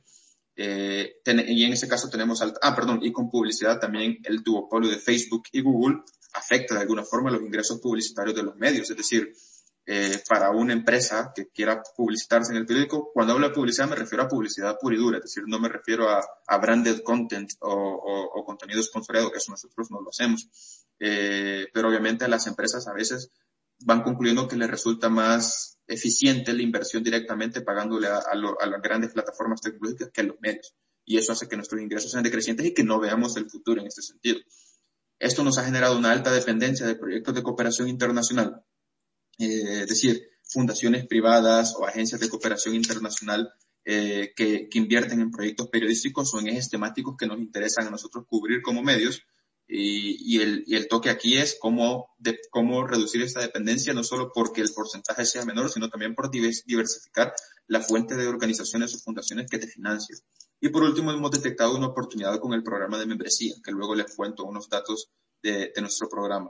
Speaker 3: Y en ese caso tenemos, y con publicidad también el duopolio de Facebook y Google afecta de alguna forma los ingresos publicitarios de los medios. Es decir, para una empresa que quiera publicitarse en el periódico, cuando hablo de publicidad me refiero a publicidad pura y dura, es decir, no me refiero a branded content o contenido sponsoreado, que eso nosotros no lo hacemos. Pero obviamente las empresas a veces van concluyendo que les resulta más eficiente la inversión directamente pagándole a las grandes plataformas tecnológicas que a los medios. Y eso hace que nuestros ingresos sean decrecientes y que no veamos el futuro en este sentido. Esto nos ha generado una alta dependencia de proyectos de cooperación internacional. Es decir, fundaciones privadas o agencias de cooperación internacional que invierten en proyectos periodísticos o en ejes temáticos que nos interesan a nosotros cubrir como medios. Y el toque aquí es cómo reducir esta dependencia, no solo porque el porcentaje sea menor, sino también por diversificar la fuente de organizaciones o fundaciones que te financian. Y por último, hemos detectado una oportunidad con el programa de membresía, que luego les cuento unos datos de nuestro programa.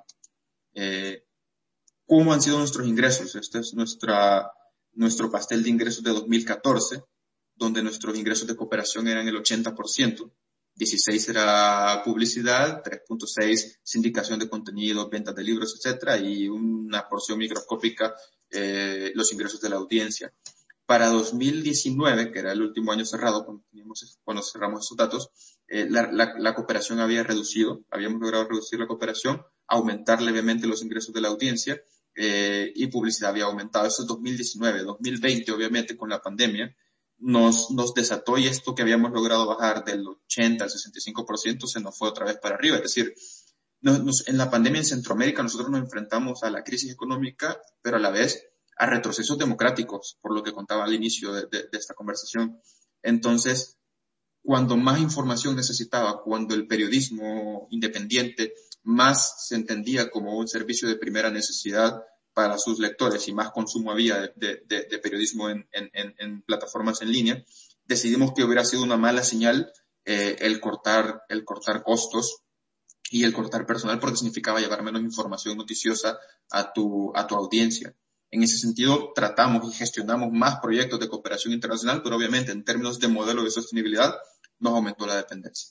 Speaker 3: ¿Cómo han sido nuestros ingresos? Este es nuestro pastel de ingresos de 2014, donde nuestros ingresos de cooperación eran el 80%. 16 era publicidad, 3.6 sindicación de contenido, ventas de libros, etcétera, y una porción microscópica los ingresos de la audiencia. Para 2019, que era el último año cerrado, cuando cerramos esos datos, la cooperación habíamos logrado reducir la cooperación, aumentar levemente los ingresos de la audiencia, y publicidad había aumentado. Eso es 2019. 2020, obviamente, con la pandemia, nos desató, y esto que habíamos logrado bajar del 80 al 65% se nos fue otra vez para arriba. Es decir, en la pandemia en Centroamérica nosotros nos enfrentamos a la crisis económica, pero a la vez a retrocesos democráticos, por lo que contaba al inicio de esta conversación. Entonces, cuando más información necesitaba, cuando el periodismo independiente más se entendía como un servicio de primera necesidad para sus lectores y más consumo había de periodismo en plataformas en línea, decidimos que hubiera sido una mala señal el cortar costos y el cortar personal, porque significaba llevar menos información noticiosa a tu audiencia. En ese sentido, tratamos y gestionamos más proyectos de cooperación internacional, pero obviamente en términos de modelo de sostenibilidad nos aumentó la dependencia.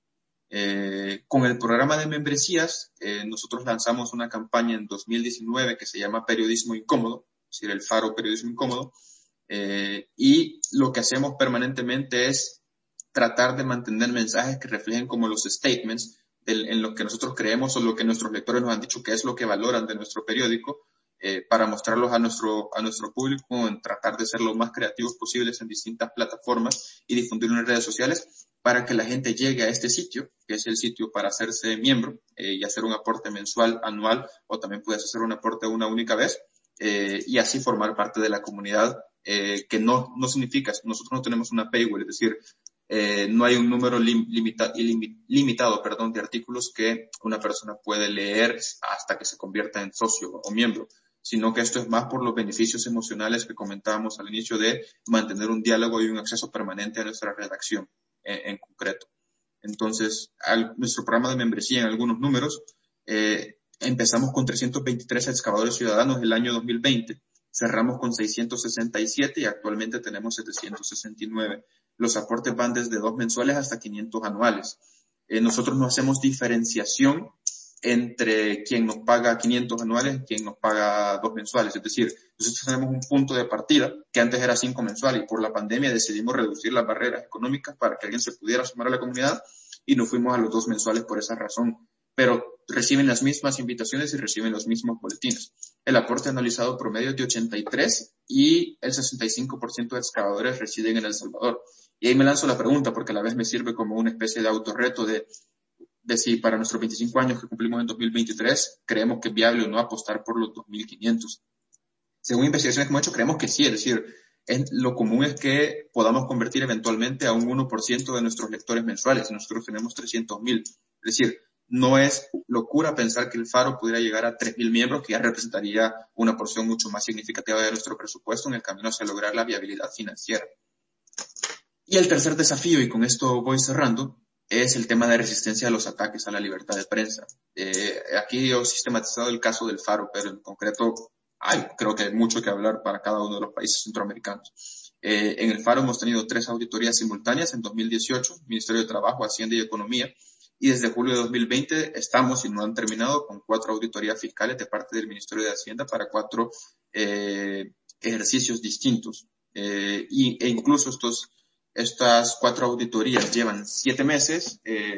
Speaker 3: Con el programa de membresías, nosotros lanzamos una campaña en 2019 que se llama Periodismo Incómodo, es decir, el faro Periodismo Incómodo, y lo que hacemos permanentemente es tratar de mantener mensajes que reflejen como los statements en lo que nosotros creemos o lo que nuestros lectores nos han dicho que es lo que valoran de nuestro periódico, para mostrarlos a nuestro público, en tratar de ser lo más creativos posibles en distintas plataformas y difundirlo en redes sociales para que la gente llegue a este sitio, que es el sitio para hacerse miembro y hacer un aporte mensual, anual, o también puedes hacer un aporte una única vez, y así formar parte de la comunidad, que no significa, nosotros no tenemos una paywall, es decir, no hay un número limitado de artículos que una persona puede leer hasta que se convierta en socio o miembro, sino que esto es más por los beneficios emocionales que comentábamos al inicio de mantener un diálogo y un acceso permanente a nuestra redacción en concreto. Entonces, nuestro programa de membresía en algunos números, empezamos con 323 excavadores ciudadanos el año 2020, cerramos con 667 y actualmente tenemos 769. Los aportes van desde 2 mensuales hasta 500 anuales. Nosotros no hacemos diferenciación entre quien nos paga 500 anuales y quien nos paga 2 mensuales. Es decir, nosotros tenemos un punto de partida que antes era 5 mensuales y por la pandemia decidimos reducir las barreras económicas para que alguien se pudiera sumar a la comunidad y nos fuimos a los 2 mensuales por esa razón. Pero reciben las mismas invitaciones y reciben los mismos boletines. El aporte anualizado promedio es de 83 y el 65% de excavadores residen en El Salvador. Y ahí me lanzo la pregunta porque a la vez me sirve como una especie de autorreto de si para nuestros 25 años que cumplimos en 2023 creemos que es viable o no apostar por los 2.500. Según investigaciones que hemos hecho, creemos que sí, es decir, lo común es que podamos convertir eventualmente a un 1% de nuestros lectores mensuales. Nosotros tenemos 300.000. Es decir, no es locura pensar que el Faro pudiera llegar a 3.000 miembros, que ya representaría una porción mucho más significativa de nuestro presupuesto en el camino hacia lograr la viabilidad financiera. Y el tercer desafío, y con esto voy cerrando, es el tema de resistencia a los ataques a la libertad de prensa. Aquí he sistematizado el caso del Faro, pero en concreto creo que hay mucho que hablar para cada uno de los países centroamericanos. En el Faro hemos tenido 3 auditorías simultáneas en 2018, Ministerio de Trabajo, Hacienda y Economía, y desde julio de 2020 estamos, y no han terminado, con 4 auditorías fiscales de parte del Ministerio de Hacienda para 4 ejercicios distintos. E incluso estas 4 auditorías llevan 7 meses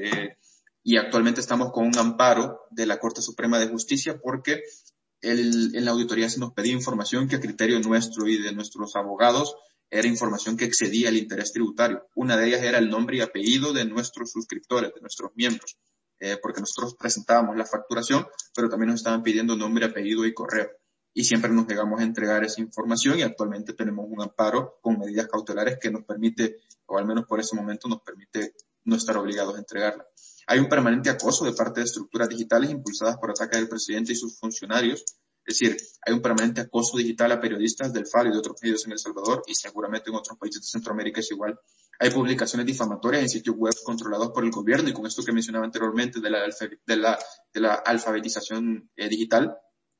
Speaker 3: y actualmente estamos con un amparo de la Corte Suprema de Justicia porque en la auditoría se nos pedía información que a criterio nuestro y de nuestros abogados era información que excedía el interés tributario. Una de ellas era el nombre y apellido de nuestros suscriptores, de nuestros miembros, porque nosotros presentábamos la facturación, pero también nos estaban pidiendo nombre, apellido y correo. Y siempre nos negamos a entregar esa información y actualmente tenemos un amparo con medidas cautelares que nos permite, o al menos por ese momento nos permite no estar obligados a entregarla. Hay un permanente acoso de parte de estructuras digitales impulsadas por ataques del presidente y sus funcionarios. Es decir, hay un permanente acoso digital a periodistas del Faro y de otros medios en El Salvador y seguramente en otros países de Centroamérica es igual. Hay publicaciones difamatorias en sitios web controlados por el gobierno y con esto que mencionaba anteriormente de la alfabetización digital.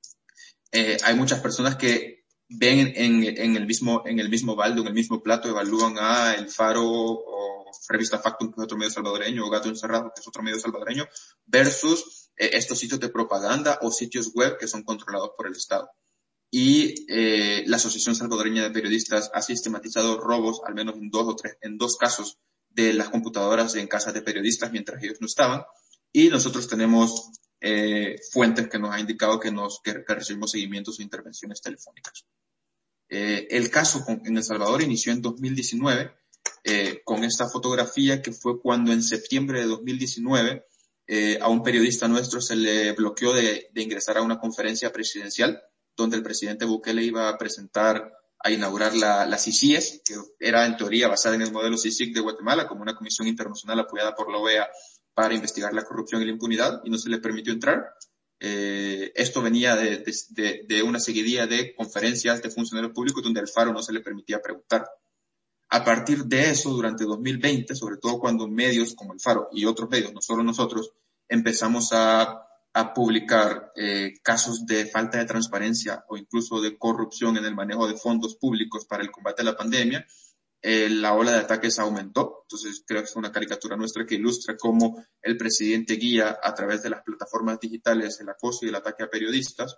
Speaker 3: Hay muchas personas que ven en el mismo balde, en el mismo plato, evalúan a El Faro o Revista Factum, que es otro medio salvadoreño, o Gato Encerrado, que es otro medio salvadoreño, versus estos sitios de propaganda o sitios web que son controlados por el Estado. Y la Asociación Salvadoreña de Periodistas ha sistematizado robos, al menos en 2 casos, de las computadoras en casas de periodistas mientras ellos no estaban. Y nosotros tenemos fuentes que nos han indicado que recibimos seguimientos o intervenciones telefónicas. El caso en El Salvador inició en 2019 con esta fotografía que fue cuando en septiembre de 2019 a un periodista nuestro se le bloqueó de ingresar a una conferencia presidencial donde el presidente Bukele iba a inaugurar la CICIES, que era en teoría basada en el modelo CICIG de Guatemala, como una comisión internacional apoyada por la OEA para investigar la corrupción y la impunidad, y no se le permitió entrar. Esto venía de una seguidilla de conferencias de funcionarios públicos donde al Faro no se le permitía preguntar. A partir de eso, durante 2020, sobre todo cuando medios como el Faro y otros medios, no solo nosotros, empezamos a publicar casos de falta de transparencia o incluso de corrupción en el manejo de fondos públicos para el combate a la pandemia, la ola de ataques aumentó. Entonces creo que es una caricatura nuestra que ilustra cómo el presidente guía a través de las plataformas digitales el acoso y el ataque a periodistas.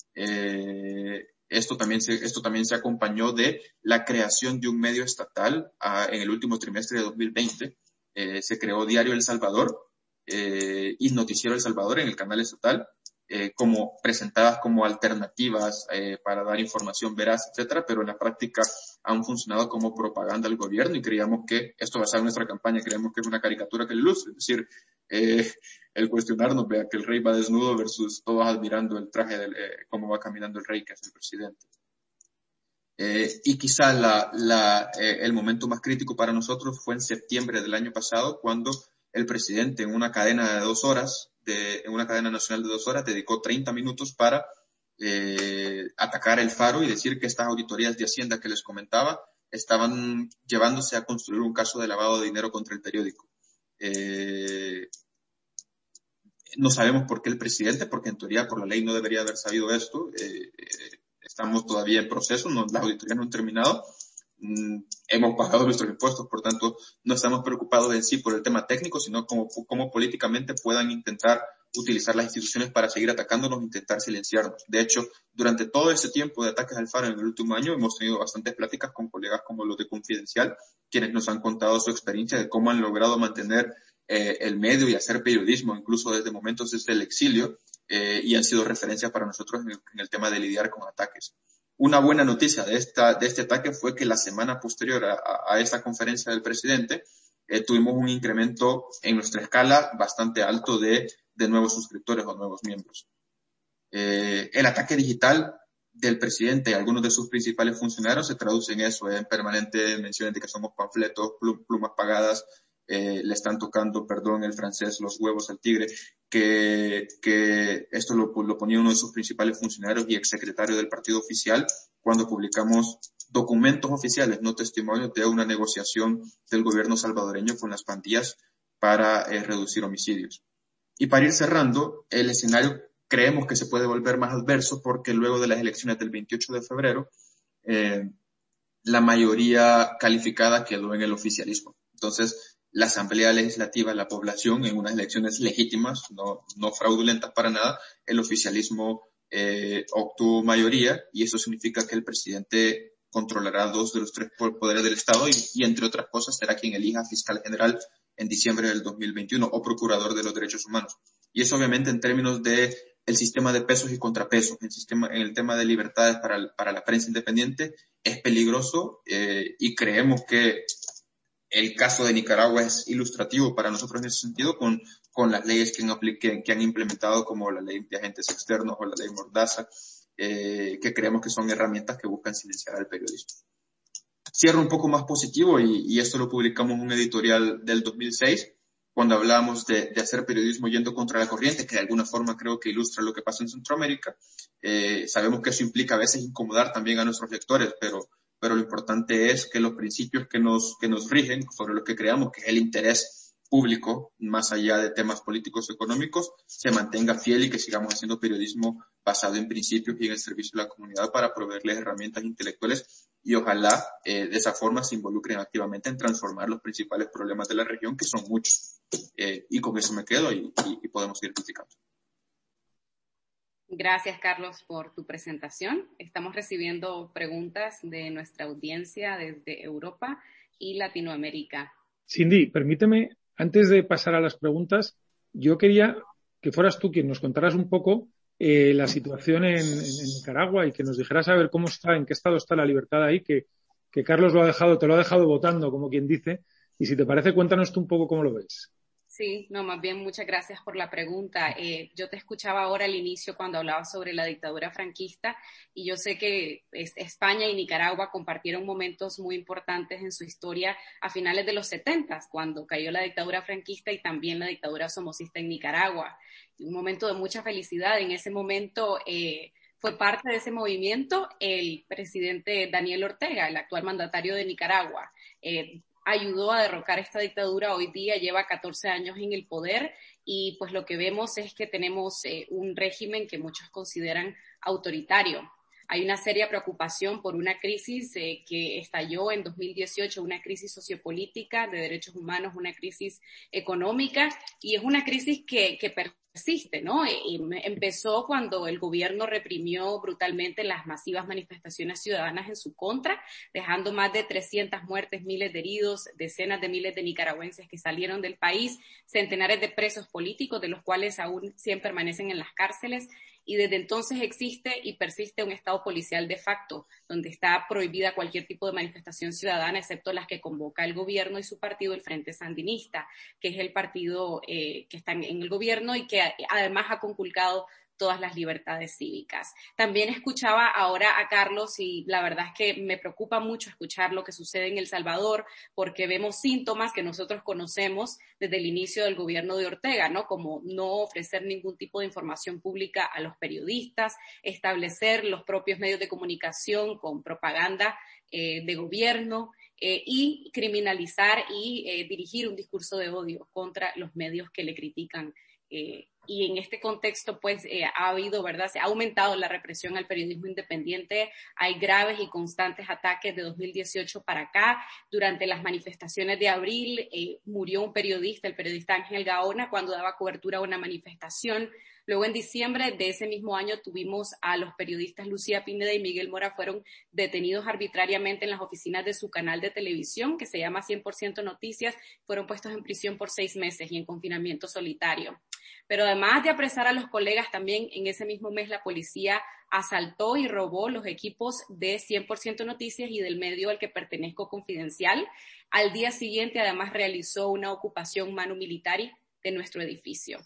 Speaker 3: Esto también se acompañó de la creación de un medio estatal en el último trimestre de 2020. Se creó Diario El Salvador y Noticiero El Salvador en el canal estatal, como presentadas como alternativas para dar información veraz, etcétera, pero en la práctica han funcionado como propaganda al gobierno y creíamos que, esto basado en nuestra campaña, creemos que es una caricatura que lo ilustra. Es decir, el cuestionarnos, vea que el rey va desnudo versus todos admirando el traje, cómo va caminando el rey, que es el presidente. Y quizá el momento más crítico para nosotros fue en septiembre del año pasado, cuando el presidente en una cadena de 2 horas, en una cadena nacional de 2 horas, dedicó 30 minutos para atacar el Faro y decir que estas auditorías de Hacienda que les comentaba estaban llevándose a construir un caso de lavado de dinero contra el periódico. No sabemos por qué el presidente, porque en teoría por la ley no debería haber sabido esto. Estamos todavía en proceso, las auditorías no han terminado. Hemos pagado nuestros impuestos, por tanto, no estamos preocupados en sí por el tema técnico, sino cómo políticamente puedan intentar utilizar las instituciones para seguir atacándonos e intentar silenciarnos. De hecho, durante todo ese tiempo de ataques al Faro en el último año, hemos tenido bastantes pláticas con colegas como los de Confidencial, quienes nos han contado su experiencia de cómo han logrado mantener el medio y hacer periodismo, incluso desde momentos desde el exilio, y han sido referencias para nosotros en el tema de lidiar con ataques. Una buena noticia de este ataque fue que la semana posterior a esta conferencia del presidente tuvimos un incremento en nuestra escala bastante alto de nuevos suscriptores o nuevos miembros. El ataque digital del presidente y algunos de sus principales funcionarios se traduce en eso, en permanente menciones de que somos panfletos, plumas pagadas, le están tocando, perdón el francés, los huevos al tigre, que esto lo ponía uno de sus principales funcionarios y exsecretario del partido oficial cuando publicamos documentos oficiales, no testimonios de una negociación del gobierno salvadoreño con las pandillas para reducir homicidios. Y para ir cerrando, el escenario creemos que se puede volver más adverso porque luego de las elecciones del 28 de febrero, la mayoría calificada quedó en el oficialismo. Entonces, la Asamblea Legislativa, la población, en unas elecciones legítimas, no fraudulentas para nada, el oficialismo obtuvo mayoría y eso significa que el presidente controlará 2 de los 3 poderes del Estado y entre otras cosas será quien elija fiscal general en diciembre del 2021 o procurador de los derechos humanos. Y eso obviamente en términos de el sistema de pesos y contrapesos, en el tema de libertades para la prensa independiente es peligroso y creemos que el caso de Nicaragua es ilustrativo para nosotros en ese sentido con las leyes que han implementado como la ley de agentes externos o la ley Mordaza, que creemos que son herramientas que buscan silenciar al periodismo. Cierro un poco más positivo y esto lo publicamos en un editorial del 2006 cuando hablábamos de hacer periodismo yendo contra la corriente, que de alguna forma creo que ilustra lo que pasa en Centroamérica. Sabemos que eso implica a veces incomodar también a nuestros lectores, pero lo importante es que los principios que nos rigen, sobre los que creamos que es el interés público, más allá de temas políticos económicos, se mantenga fiel y que sigamos haciendo periodismo basado en principios y en el servicio de la comunidad para proveerles herramientas intelectuales y ojalá de esa forma se involucren activamente en transformar los principales problemas de la región, que son muchos. Y con eso me quedo y podemos ir platicando.
Speaker 2: Gracias, Carlos, por tu presentación. Estamos recibiendo preguntas de nuestra audiencia desde Europa y Latinoamérica.
Speaker 1: Cindy, permíteme, antes de pasar a las preguntas, yo quería que fueras tú quien nos contaras un poco la situación en Nicaragua y que nos dijeras a ver cómo está, en qué estado está la libertad ahí, que Carlos te lo ha dejado votando, como quien dice, y si te parece, cuéntanos tú un poco cómo lo ves.
Speaker 2: Sí, no, más bien muchas gracias por la pregunta. Yo te escuchaba ahora al inicio cuando hablabas sobre la dictadura franquista y yo sé que España y Nicaragua compartieron momentos muy importantes en su historia a finales de los 70, cuando cayó la dictadura franquista y también la dictadura somocista en Nicaragua. Un momento de mucha felicidad. En ese momento fue parte de ese movimiento el presidente Daniel Ortega, el actual mandatario de Nicaragua. Ayudó a derrocar esta dictadura, hoy día lleva 14 años en el poder y pues lo que vemos es que tenemos un régimen que muchos consideran autoritario. Hay una seria preocupación por una crisis que estalló en 2018, una crisis sociopolítica de derechos humanos, una crisis económica y es una crisis que persiste, ¿no? Empezó cuando el gobierno reprimió brutalmente las masivas manifestaciones ciudadanas en su contra, dejando más de 300 muertes, miles de heridos, decenas de miles de nicaragüenses que salieron del país, centenares de presos políticos, de los cuales aún 100 permanecen en las cárceles. Y desde entonces existe y persiste un estado policial de facto, donde está prohibida cualquier tipo de manifestación ciudadana, excepto las que convoca el gobierno y su partido, el Frente Sandinista, que es el partido que está en el gobierno y que además ha conculcado todas las libertades cívicas. También escuchaba ahora a Carlos y la verdad es que me preocupa mucho escuchar lo que sucede en El Salvador porque vemos síntomas que nosotros conocemos desde el inicio del gobierno de Ortega, ¿no? Como no ofrecer ningún tipo de información pública a los periodistas, establecer los propios medios de comunicación con propaganda de gobierno y criminalizar y dirigir un discurso de odio contra los medios que le critican. Y en este contexto, pues, ha habido, ¿verdad? Se ha aumentado la represión al periodismo independiente. Hay graves y constantes ataques de 2018 para acá. Durante las manifestaciones de abril murió un periodista, el periodista Ángel Gaona, cuando daba cobertura a una manifestación. Luego, en diciembre de ese mismo año, tuvimos a los periodistas Lucía Pineda y Miguel Mora, fueron detenidos arbitrariamente en las oficinas de su canal de televisión, que se llama 100% Noticias, fueron puestos en prisión por 6 meses y en confinamiento solitario. Pero además de apresar a los colegas, también en ese mismo mes la policía asaltó y robó los equipos de 100% Noticias y del medio al que pertenezco, Confidencial. Al día siguiente, además, realizó una ocupación manu militari de nuestro edificio.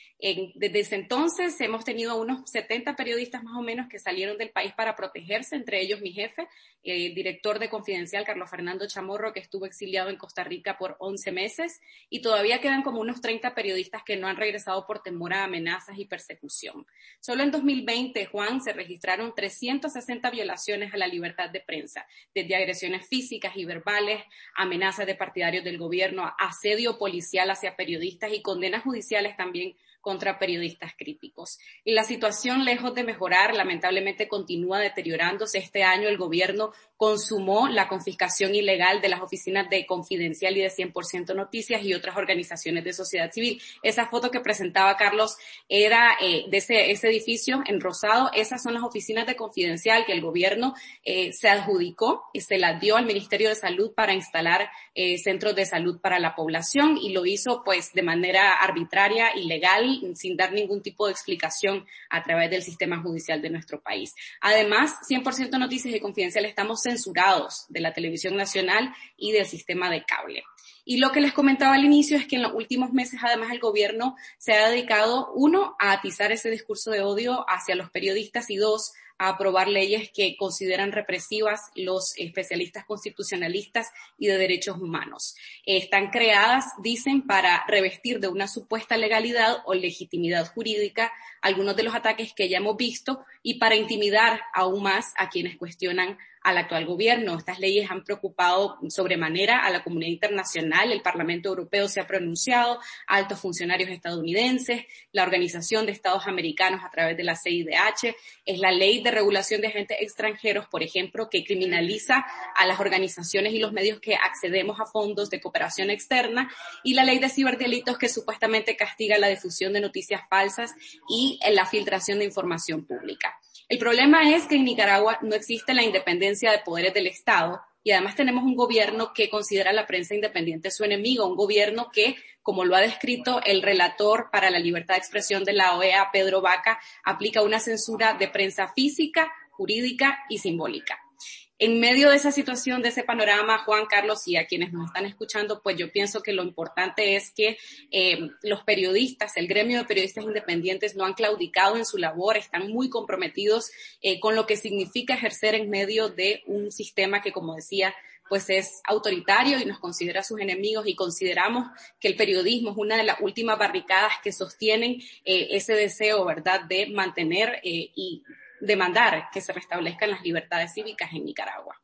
Speaker 2: Desde ese entonces hemos tenido unos 70 periodistas más o menos que salieron del país para protegerse, entre ellos mi jefe, el director de Confidencial, Carlos Fernando Chamorro, que estuvo exiliado en Costa Rica por 11 meses, y todavía quedan como unos 30 periodistas que no han regresado por temor a amenazas y persecución. Solo en 2020, Juan, se registraron 360 violaciones a la libertad de prensa, desde agresiones físicas y verbales, amenazas de partidarios del gobierno, asedio policial hacia periodistas y condenas judiciales también contra periodistas críticos. Y la situación, lejos de mejorar, lamentablemente continúa deteriorándose. Este año el gobierno consumó la confiscación ilegal de las oficinas de Confidencial y de 100% Noticias y otras organizaciones de sociedad civil. Esa foto que presentaba Carlos era de ese edificio en rosado. Esas son las oficinas de Confidencial que el gobierno se adjudicó y se las dio al Ministerio de Salud para instalar centros de salud para la población, y lo hizo pues de manera arbitraria, ilegal, sin dar ningún tipo de explicación a través del sistema judicial de nuestro país. Además, 100% Noticias y Confidencial estamos censurados de la televisión nacional y del sistema de cable. Y lo que les comentaba al inicio es que en los últimos meses, además, el gobierno se ha dedicado, 1, a atizar ese discurso de odio hacia los periodistas y 2, a aprobar leyes que consideran represivas los especialistas constitucionalistas y de derechos humanos. Están creadas, dicen, para revestir de una supuesta legalidad o legitimidad jurídica algunos de los ataques que ya hemos visto y para intimidar aún más a quienes cuestionan al actual gobierno. Estas leyes han preocupado sobremanera a la comunidad internacional. El Parlamento Europeo se ha pronunciado, altos funcionarios estadounidenses, la Organización de Estados Americanos a través de la CIDH. Es la Ley de Regulación de Agentes Extranjeros, por ejemplo, que criminaliza a las organizaciones y los medios que accedemos a fondos de cooperación externa, y la Ley de Ciberdelitos, que supuestamente castiga la difusión de noticias falsas y la filtración de información pública. El problema es que en Nicaragua no existe la independencia de poderes del Estado y además tenemos un gobierno que considera a la prensa independiente su enemigo, un gobierno que, como lo ha descrito el relator para la libertad de expresión de la OEA, Pedro Vaca, aplica una censura de prensa física, jurídica y simbólica. En medio de esa situación, de ese panorama, Juan Carlos, y a quienes nos están escuchando, pues yo pienso que lo importante es que los periodistas, el gremio de periodistas independientes no han claudicado en su labor, están muy comprometidos con lo que significa ejercer en medio de un sistema que, como decía, pues es autoritario y nos considera sus enemigos, y consideramos que el periodismo es una de las últimas barricadas que sostienen ese deseo, ¿verdad?, de mantener y demandar que se restablezcan las libertades cívicas en Nicaragua.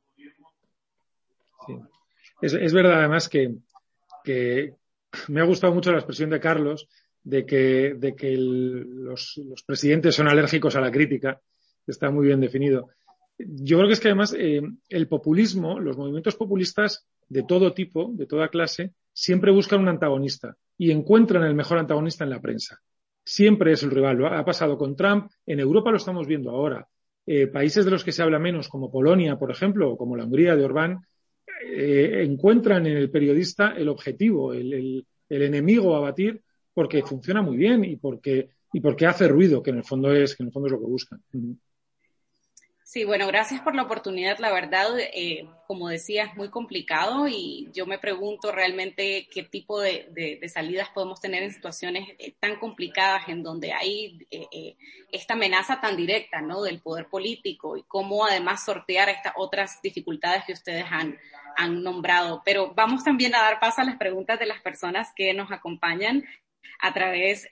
Speaker 1: Sí. Es verdad, además, que me ha gustado mucho la expresión de Carlos de que los presidentes son alérgicos a la crítica. Está muy bien definido. Yo creo que es que además el populismo, los movimientos populistas de todo tipo, de toda clase, siempre buscan un antagonista y encuentran el mejor antagonista en la prensa. siempre es el rival. Ha pasado con Trump, en Europa lo estamos viendo ahora. Países de los que se habla menos, como Polonia, por ejemplo, o como la Hungría de Orbán, encuentran en el periodista el objetivo, el enemigo a batir, porque funciona muy bien y porque hace ruido, que en el fondo es lo que buscan.
Speaker 2: Sí, bueno, gracias por la oportunidad. La verdad, como decía, es muy complicado y yo me pregunto realmente qué tipo de salidas podemos tener en situaciones tan complicadas en donde hay esta amenaza tan directa, ¿no?, del poder político, y cómo además sortear estas otras dificultades que ustedes han nombrado. Pero vamos también a dar paso a las preguntas de las personas que nos acompañan a través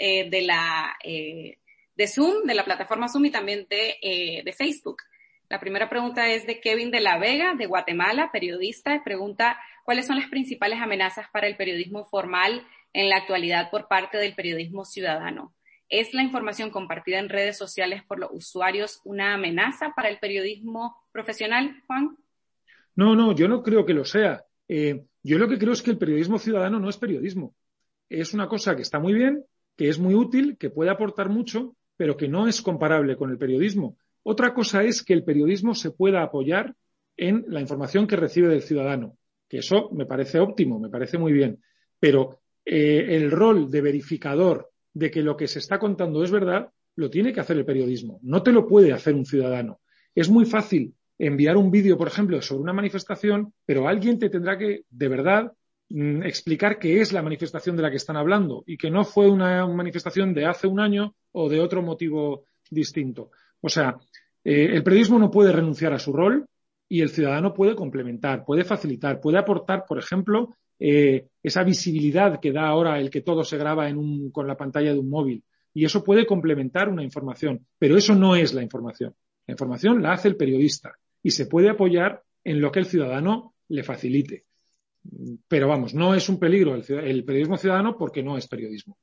Speaker 2: de Zoom, de la plataforma Zoom, y también de Facebook. La primera pregunta es de Kevin de la Vega, de Guatemala, periodista. Pregunta, ¿cuáles son las principales amenazas para el periodismo formal en la actualidad por parte del periodismo ciudadano? ¿Es la información compartida en redes sociales por los usuarios una amenaza para el periodismo profesional, Juan?
Speaker 1: No, yo no creo que lo sea. Yo lo que creo es que el periodismo ciudadano no es periodismo. Es una cosa que está muy bien, que es muy útil, que puede aportar mucho, pero que no es comparable con el periodismo. Otra cosa es que el periodismo se pueda apoyar en la información que recibe del ciudadano, que eso me parece óptimo, me parece muy bien. Pero el rol de verificador de que lo que se está contando es verdad, lo tiene que hacer el periodismo. No te lo puede hacer un ciudadano. Es muy fácil enviar un vídeo, por ejemplo, sobre una manifestación, pero alguien te tendrá que, de verdad, explicar qué es la manifestación de la que están hablando y que no fue una manifestación de hace un año o de otro motivo distinto. O sea, el periodismo no puede renunciar a su rol y el ciudadano puede complementar, puede facilitar, puede aportar, por ejemplo, esa visibilidad que da ahora el que todo se graba con la pantalla de un móvil. Y eso puede complementar una información, pero eso no es la información. La información la hace el periodista y se puede apoyar en lo que el ciudadano le facilite. Pero vamos, no es un peligro el periodismo ciudadano porque no es periodismo.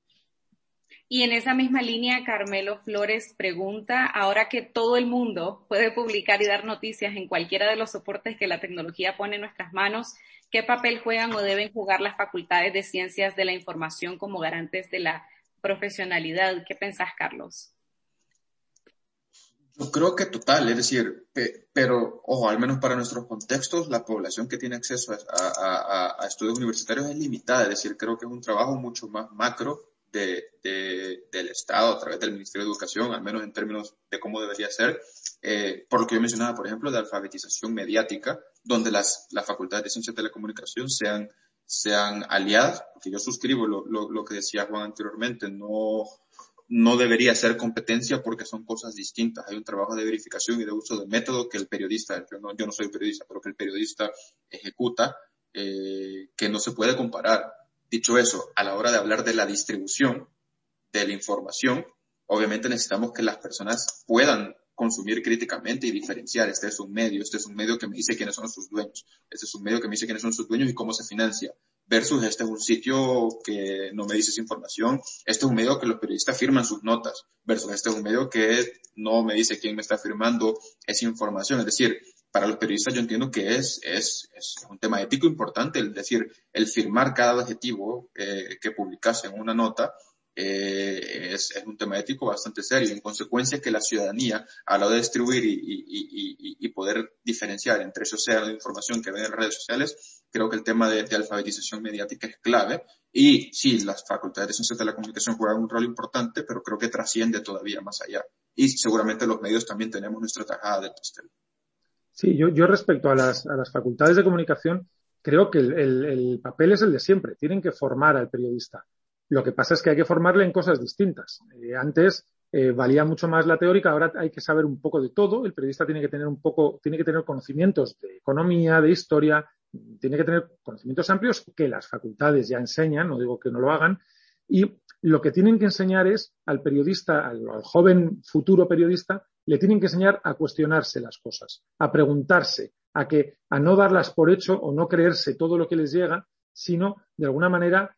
Speaker 2: Y en esa misma línea, Carmelo Flores pregunta, ahora que todo el mundo puede publicar y dar noticias en cualquiera de los soportes que la tecnología pone en nuestras manos, ¿qué papel juegan o deben jugar las facultades de ciencias de la información como garantes de la profesionalidad? ¿Qué pensás, Carlos?
Speaker 3: Yo creo que total, es decir, pero ojo, al menos para nuestros contextos, la población que tiene acceso a estudios universitarios es limitada, es decir, creo que es un trabajo mucho más macro del Estado a través del Ministerio de Educación, al menos en términos de cómo debería ser, por lo que yo mencionaba, por ejemplo, de alfabetización mediática, donde las facultades de Ciencias de la Comunicación sean aliadas, porque yo suscribo lo que decía Juan anteriormente, no debería ser competencia porque son cosas distintas. Hay un trabajo de verificación y de uso de método que el periodista, yo no soy periodista, pero que el periodista ejecuta, que no se puede comparar. Dicho eso, a la hora de hablar de la distribución de la información, obviamente necesitamos que las personas puedan consumir críticamente y diferenciar. Este es un medio que me dice quiénes son sus dueños, este es un medio que me dice quiénes son sus dueños y cómo se financia, versus este es un sitio que no me dice esa información, este es un medio que los periodistas firman sus notas, versus este es un medio que no me dice quién me está firmando esa información. Es decir, para los periodistas yo entiendo que es un tema ético importante, es decir, el firmar cada adjetivo que publicas en una nota es un tema ético bastante serio. En consecuencia, que la ciudadanía, a la hora de distribuir y poder diferenciar entre ese océano de información que ven en redes sociales, creo que el tema de alfabetización mediática es clave. Y sí, las facultades de Ciencias de la Comunicación juegan un rol importante, pero creo que trasciende todavía más allá. Y seguramente los medios también tenemos nuestra tajada de pastel.
Speaker 1: Sí, yo respecto a las facultades de comunicación, creo que el papel es el de siempre. Tienen que formar al periodista. Lo que pasa es que hay que formarle en cosas distintas. Antes valía mucho más la teórica, ahora hay que saber un poco de todo. El periodista tiene que tener conocimientos de economía, de historia, tiene que tener conocimientos amplios que las facultades ya enseñan, no digo que no lo hagan, y lo que tienen que enseñar es al periodista, al joven futuro periodista, le tienen que enseñar a cuestionarse las cosas, a preguntarse, a no darlas por hecho o no creerse todo lo que les llega, sino de alguna manera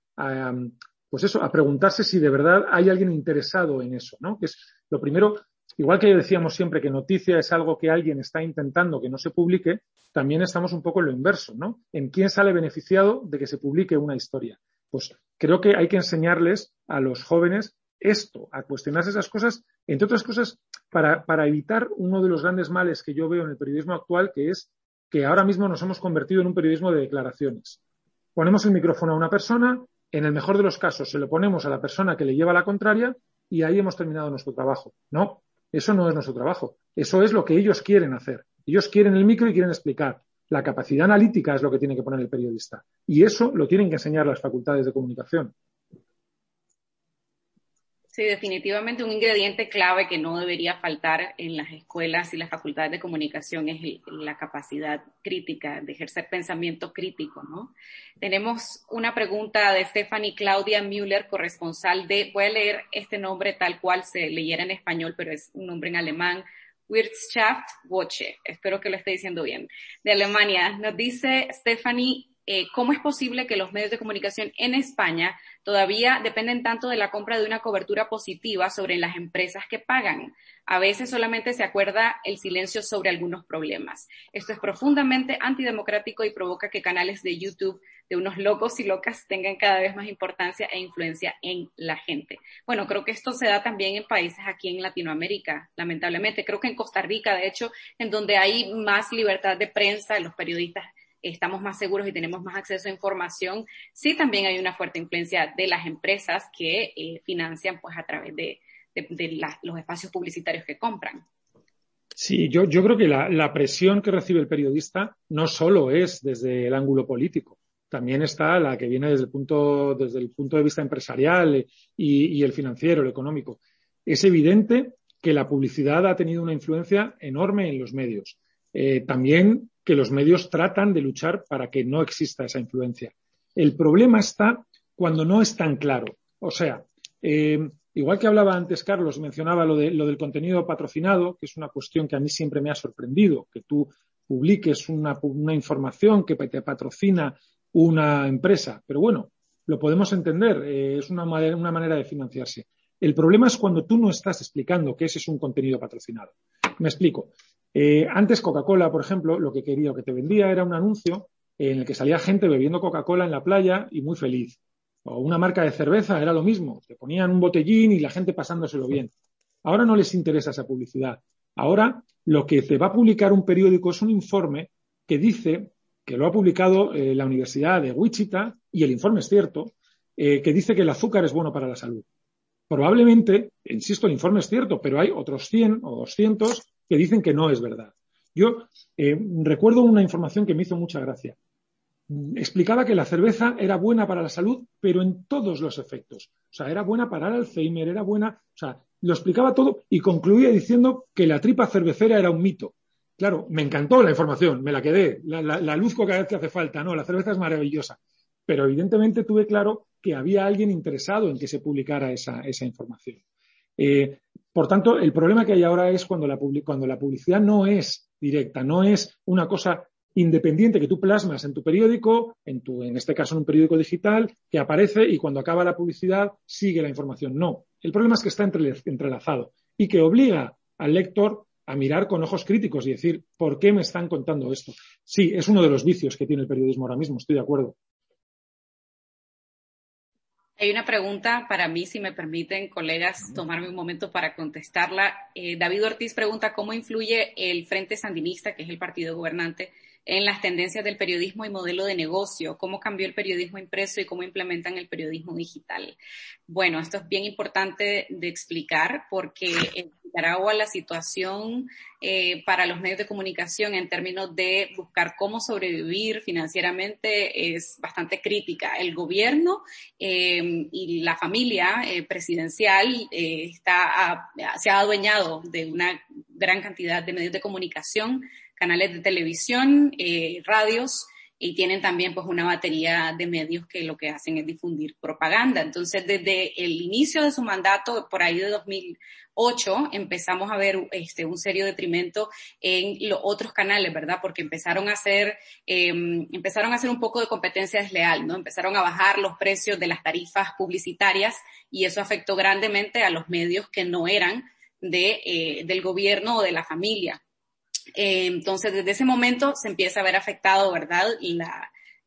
Speaker 1: a preguntarse si de verdad hay alguien interesado en eso, ¿no? Que es lo primero, igual que decíamos siempre que noticia es algo que alguien está intentando que no se publique, también estamos un poco en lo inverso, ¿no? En quién sale beneficiado de que se publique una historia. Pues creo que hay que enseñarles a los jóvenes esto, a cuestionarse esas cosas, entre otras cosas, para evitar uno de los grandes males que yo veo en el periodismo actual, que es que ahora mismo nos hemos convertido en un periodismo de declaraciones. Ponemos el micrófono a una persona, en el mejor de los casos se lo ponemos a la persona que le lleva la contraria y ahí hemos terminado nuestro trabajo. No, eso no es nuestro trabajo. Eso es lo que ellos quieren hacer. Ellos quieren el micro y quieren explicar. La capacidad analítica es lo que tiene que poner el periodista. Y eso lo tienen que enseñar las facultades de comunicación.
Speaker 2: Sí, definitivamente un ingrediente clave que no debería faltar en las escuelas y las facultades de comunicación es la capacidad crítica, de ejercer pensamiento crítico, ¿no? Tenemos una pregunta de Stephanie Claudia Müller, corresponsal voy a leer este nombre tal cual se leyera en español, pero es un nombre en alemán, Wirtschaftswoche, espero que lo esté diciendo bien, de Alemania. Nos dice Stephanie, ¿cómo es posible que los medios de comunicación en España todavía dependen tanto de la compra de una cobertura positiva sobre las empresas que pagan? A veces solamente se acuerda el silencio sobre algunos problemas. Esto es profundamente antidemocrático y provoca que canales de YouTube de unos locos y locas tengan cada vez más importancia e influencia en la gente. Bueno, creo que esto se da también en países aquí en Latinoamérica, lamentablemente. Creo que en Costa Rica, de hecho, en donde hay más libertad de prensa, los periodistas estamos más seguros y tenemos más acceso a información, sí también hay una fuerte influencia de las empresas que financian pues a través de los espacios publicitarios que compran.
Speaker 1: Sí, yo creo que la presión que recibe el periodista no solo es desde el ángulo político, también está la que viene desde el punto de vista empresarial y el financiero, el económico. Es evidente que la publicidad ha tenido una influencia enorme en los medios. También que los medios tratan de luchar para que no exista esa influencia. El problema está cuando no es tan claro. O sea, igual que hablaba antes Carlos, mencionaba lo del contenido patrocinado, que es una cuestión que a mí siempre me ha sorprendido, que tú publiques una información que te patrocina una empresa. Pero bueno, lo podemos entender, es una manera de financiarse. El problema es cuando tú no estás explicando que ese es un contenido patrocinado. Me explico. Antes Coca-Cola, por ejemplo, lo que te vendía era un anuncio en el que salía gente bebiendo Coca-Cola en la playa y muy feliz. O una marca de cerveza era lo mismo. Te ponían un botellín y la gente pasándoselo bien. Ahora no les interesa esa publicidad. Ahora lo que te va a publicar un periódico es un informe que dice, que lo ha publicado la Universidad de Wichita, y el informe es cierto, que dice que el azúcar es bueno para la salud. Probablemente, insisto, el informe es cierto, pero hay otros 100 o 200 que dicen que no es verdad. Yo recuerdo una información que me hizo mucha gracia. Explicaba que la cerveza era buena para la salud, pero en todos los efectos. O sea, era buena para el Alzheimer, era buena, o sea, lo explicaba todo y concluía diciendo que la tripa cervecera era un mito. Claro, me encantó la información, me la quedé, la luzco cada vez que hace falta, no, la cerveza es maravillosa. Pero evidentemente tuve claro que había alguien interesado en que se publicara esa información. Por tanto, el problema que hay ahora es cuando la publicidad no es directa, no es una cosa independiente que tú plasmas en tu periódico, en este caso en un periódico digital, que aparece y cuando acaba la publicidad sigue la información. No, el problema es que está entrelazado y que obliga al lector a mirar con ojos críticos y decir, ¿por qué me están contando esto? Sí, es uno de los vicios que tiene el periodismo ahora mismo, estoy de acuerdo.
Speaker 2: Hay una pregunta para mí, si me permiten, colegas, tomarme un momento para contestarla. David Ortiz pregunta cómo influye el Frente Sandinista, que es el partido gobernante, en las tendencias del periodismo y modelo de negocio, cómo cambió el periodismo impreso y cómo implementan el periodismo digital. Bueno, esto es bien importante de explicar porque en Nicaragua la situación para los medios de comunicación en términos de buscar cómo sobrevivir financieramente es bastante crítica. El gobierno y la familia presidencial se ha adueñado de una gran cantidad de medios de comunicación, canales de televisión, radios, y tienen también pues una batería de medios que lo que hacen es difundir propaganda. Entonces, desde el inicio de su mandato, por ahí de 2008, empezamos a ver un serio detrimento en los otros canales, ¿verdad? Porque empezaron a hacer un poco de competencia desleal, ¿no? Empezaron a bajar los precios de las tarifas publicitarias y eso afectó grandemente a los medios que no eran del gobierno o de la familia. Entonces, desde ese momento se empieza a ver afectado, ¿verdad?,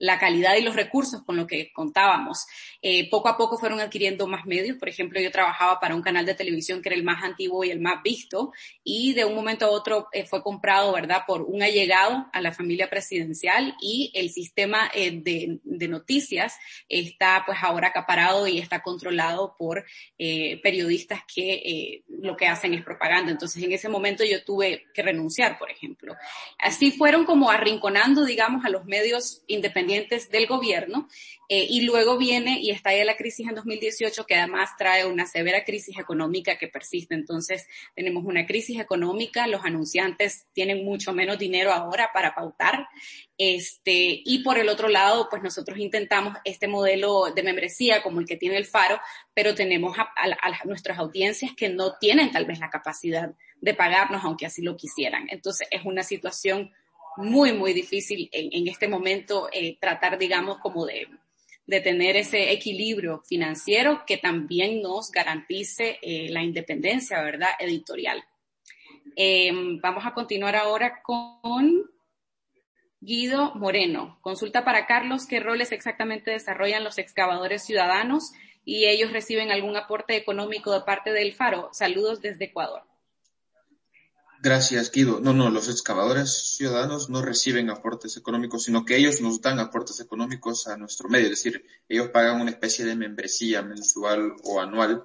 Speaker 2: la calidad y los recursos con los que contábamos. Poco a poco fueron adquiriendo más medios. Por ejemplo, yo trabajaba para un canal de televisión que era el más antiguo y el más visto, y de un momento a otro fue comprado, ¿verdad?, por un allegado a la familia presidencial, y el sistema de noticias está pues ahora acaparado y está controlado por periodistas que lo que hacen es propaganda. Entonces, en ese momento yo tuve que renunciar, por ejemplo. Así fueron como arrinconando, digamos, a los medios independientes del gobierno, y luego viene y estalla la crisis en 2018, que además trae una severa crisis económica que persiste. Entonces, tenemos una crisis económica, los anunciantes tienen mucho menos dinero ahora para pautar, y por el otro lado, pues nosotros intentamos este modelo de membresía como el que tiene el Faro, pero tenemos a nuestras audiencias que no tienen tal vez la capacidad de pagarnos, aunque así lo quisieran. Entonces, es una situación muy, muy difícil en este momento, tratar, digamos, como de tener ese equilibrio financiero que también nos garantice la independencia, ¿verdad?, editorial. Vamos a continuar ahora con Guido Moreno. Consulta para Carlos: ¿qué roles exactamente desarrollan los excavadores ciudadanos y ellos reciben algún aporte económico de parte del Faro? Saludos desde Ecuador.
Speaker 3: Gracias, Guido. No, los excavadores ciudadanos no reciben aportes económicos, sino que ellos nos dan aportes económicos a nuestro medio. Es decir, ellos pagan una especie de membresía mensual o anual,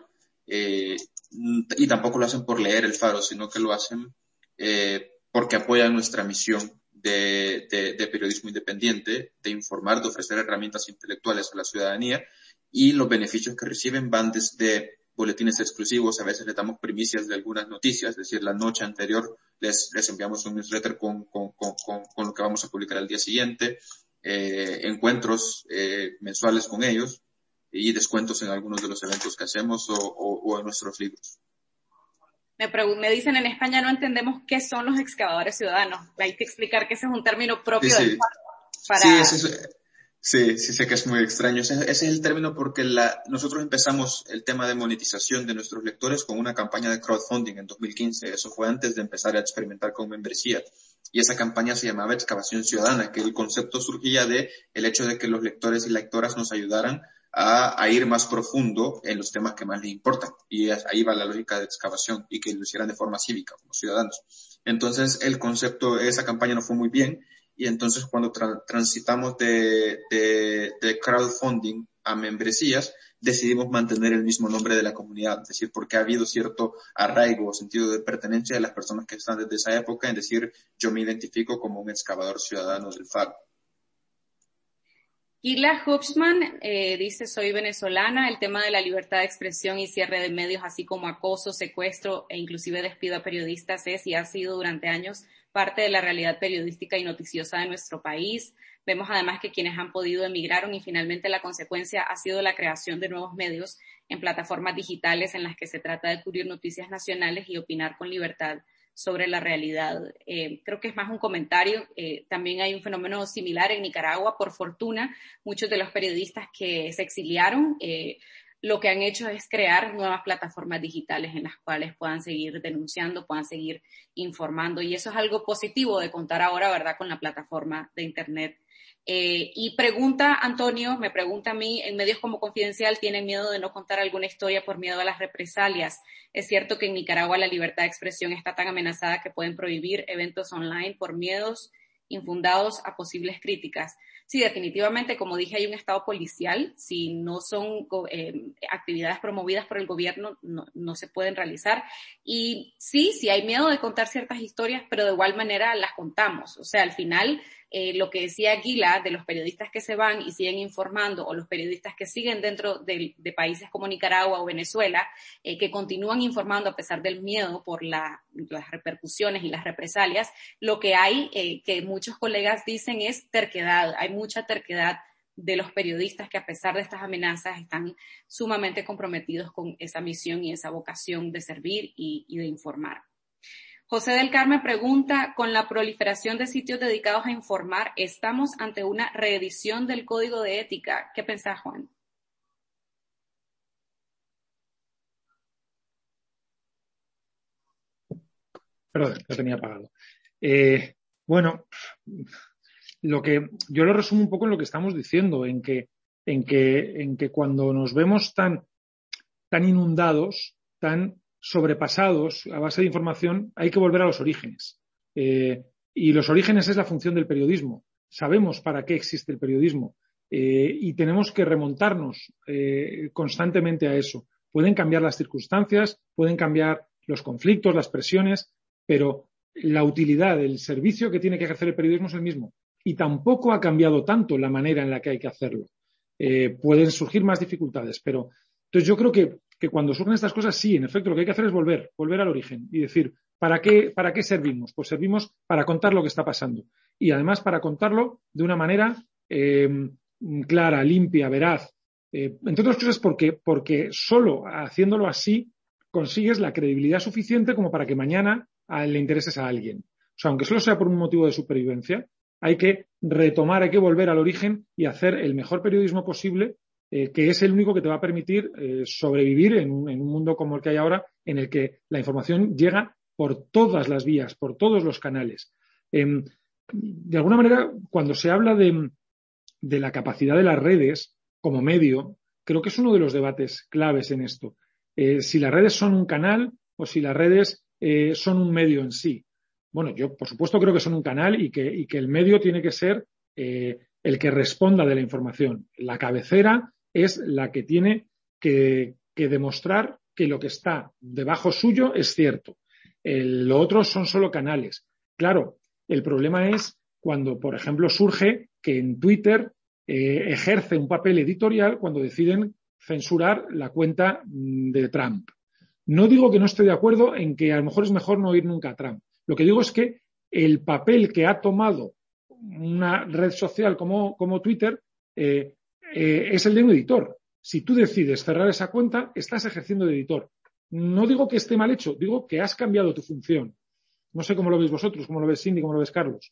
Speaker 3: y tampoco lo hacen por leer el Faro, sino que lo hacen porque apoyan nuestra misión de periodismo independiente, de informar, de ofrecer herramientas intelectuales a la ciudadanía, y los beneficios que reciben van desde boletines exclusivos. A veces les damos primicias de algunas noticias, es decir, la noche anterior les enviamos un newsletter con lo que vamos a publicar al día siguiente, encuentros mensuales con ellos y descuentos en algunos de los eventos que hacemos o en nuestros libros.
Speaker 2: Me dicen en España no entendemos qué son los excavadores ciudadanos. Hay que explicar que ese es un término propio del Faro.
Speaker 3: Sí, sé que es muy extraño. Ese es el término porque nosotros empezamos el tema de monetización de nuestros lectores con una campaña de crowdfunding en 2015. Eso fue antes de empezar a experimentar con membresía. Y esa campaña se llamaba Excavación Ciudadana, que el concepto surgía de el hecho de que los lectores y lectoras nos ayudaran a ir más profundo en los temas que más les importan. Y ahí va la lógica de excavación, y que lo hicieran de forma cívica, como ciudadanos. Entonces, el concepto, esa campaña no fue muy bien. Y entonces cuando transitamos de crowdfunding a membresías, decidimos mantener el mismo nombre de la comunidad. Es decir, porque ha habido cierto arraigo o sentido de pertenencia de las personas que están desde esa época en decir, yo me identifico como un excavador ciudadano del Faro.
Speaker 2: Gila Hubschman dice: soy venezolana, el tema de la libertad de expresión y cierre de medios, así como acoso, secuestro e inclusive despido a periodistas, es y ha sido durante años parte de la realidad periodística y noticiosa de nuestro país. Vemos además que quienes han podido emigraron, y finalmente la consecuencia ha sido la creación de nuevos medios en plataformas digitales en las que se trata de cubrir noticias nacionales y opinar con libertad sobre la realidad. Creo que es más un comentario. También hay un fenómeno similar en Nicaragua. Por fortuna, muchos de los periodistas que se exiliaron lo que han hecho es crear nuevas plataformas digitales en las cuales puedan seguir denunciando, puedan seguir informando, y eso es algo positivo de contar ahora, ¿verdad?, con la plataforma de Internet. Y pregunta Antonio, me pregunta a mí: en medios como Confidencial tienen miedo de no contar alguna historia por miedo a las represalias. Es cierto que en Nicaragua la libertad de expresión está tan amenazada que pueden prohibir eventos online por miedos infundados a posibles críticas. Sí, definitivamente, como dije, hay un estado policial. Si no son actividades promovidas por el gobierno, no se pueden realizar. Y sí hay miedo de contar ciertas historias, pero de igual manera las contamos. O sea, al final, lo que decía Aguila de los periodistas que se van y siguen informando, o los periodistas que siguen dentro de países como Nicaragua o Venezuela, que continúan informando a pesar del miedo por las repercusiones y las represalias, lo que hay, que muchos colegas dicen, es terquedad. Hay mucha terquedad de los periodistas que, a pesar de estas amenazas, están sumamente comprometidos con esa misión y esa vocación de servir y de informar. José del Carmen pregunta: con la proliferación de sitios dedicados a informar, ¿estamos ante una reedición del Código de Ética? ¿Qué pensás, Juan?
Speaker 1: Perdón, lo tenía apagado. Bueno, yo lo resumo un poco en lo que estamos diciendo, en que cuando nos vemos tan inundados, tan sobrepasados a base de información, hay que volver a los orígenes. Y los orígenes es la función del periodismo. Sabemos para qué existe el periodismo y tenemos que remontarnos constantemente a eso. Pueden cambiar las circunstancias, pueden cambiar los conflictos, las presiones, pero la utilidad, el servicio que tiene que ejercer el periodismo es el mismo. Y tampoco ha cambiado tanto la manera en la que hay que hacerlo. Pueden surgir más dificultades, pero entonces yo creo que cuando surgen estas cosas, sí, en efecto, lo que hay que hacer es volver al origen y decir, ¿para qué servimos? Pues servimos para contar lo que está pasando. Y además para contarlo de una manera clara, limpia, veraz. Entre otras cosas porque solo haciéndolo así consigues la credibilidad suficiente como para que mañana le intereses a alguien. O sea, aunque solo sea por un motivo de supervivencia, hay que retomar, hay que volver al origen y hacer el mejor periodismo posible, que es el único que te va a permitir sobrevivir en un mundo como el que hay ahora, en el que la información llega por todas las vías, por todos los canales. De alguna manera, cuando se habla de la capacidad de las redes como medio, creo que es uno de los debates claves en esto. Si las redes son un canal o si las redes son un medio en sí. Bueno, yo por supuesto creo que son un canal y que el medio tiene que ser el que responda de la información. La cabecera es la que tiene que demostrar que lo que está debajo suyo es cierto. Lo otro son solo canales. Claro, el problema es cuando, por ejemplo, surge que en Twitter ejerce un papel editorial cuando deciden censurar la cuenta de Trump. No digo que no esté de acuerdo en que a lo mejor es mejor no ir nunca a Trump. Lo que digo es que el papel que ha tomado una red social como Twitter es el de un editor. Si tú decides cerrar esa cuenta, estás ejerciendo de editor. No digo que esté mal hecho, digo que has cambiado tu función. No sé cómo lo veis vosotros, cómo lo ves Cindy, cómo lo ves Carlos.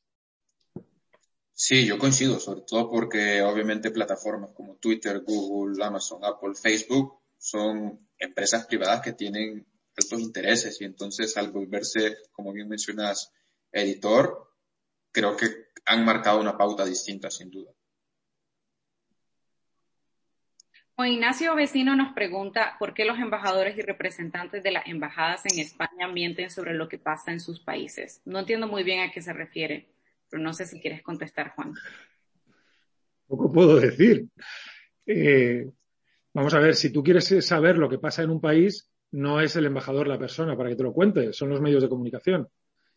Speaker 3: Sí, yo coincido, sobre todo porque obviamente plataformas como Twitter, Google, Amazon, Apple, Facebook son empresas privadas que tienen altos intereses y entonces al volverse, como bien mencionas, editor, creo que han marcado una pauta distinta, sin duda.
Speaker 2: Juan Ignacio Vecino nos pregunta por qué los embajadores y representantes de las embajadas en España mienten sobre lo que pasa en sus países. No entiendo muy bien a qué se refiere, pero no sé si quieres contestar, Juan.
Speaker 1: Poco puedo decir. Vamos a ver, si tú quieres saber lo que pasa en un país, no es el embajador la persona para que te lo cuente, son los medios de comunicación.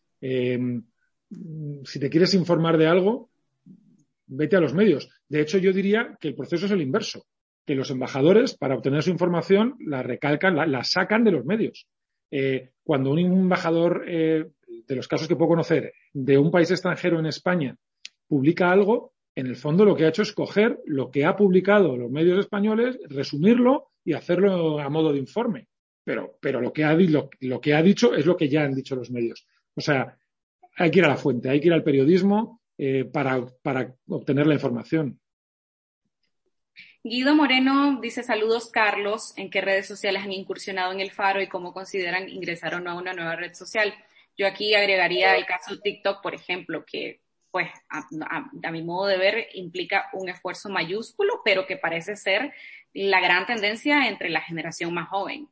Speaker 1: Si te quieres informar de algo, vete a los medios. De hecho, yo diría que el proceso es el inverso, que los embajadores, para obtener su información, la recalcan, la sacan de los medios. Cuando un embajador, de los casos que puedo conocer, de un país extranjero en España, publica algo, en el fondo lo que ha hecho es coger lo que ha publicado los medios españoles, resumirlo y hacerlo a modo de informe. Pero lo que ha dicho es lo que ya han dicho los medios. O sea, hay que ir a la fuente, hay que ir al periodismo para obtener la información.
Speaker 2: Guido Moreno dice, saludos Carlos, ¿en qué redes sociales han incursionado en el Faro y cómo consideran ingresar o no a una nueva red social? Yo aquí agregaría el caso de TikTok, por ejemplo, que pues a mi modo de ver implica un esfuerzo mayúsculo, pero que parece ser la gran tendencia entre la generación más joven.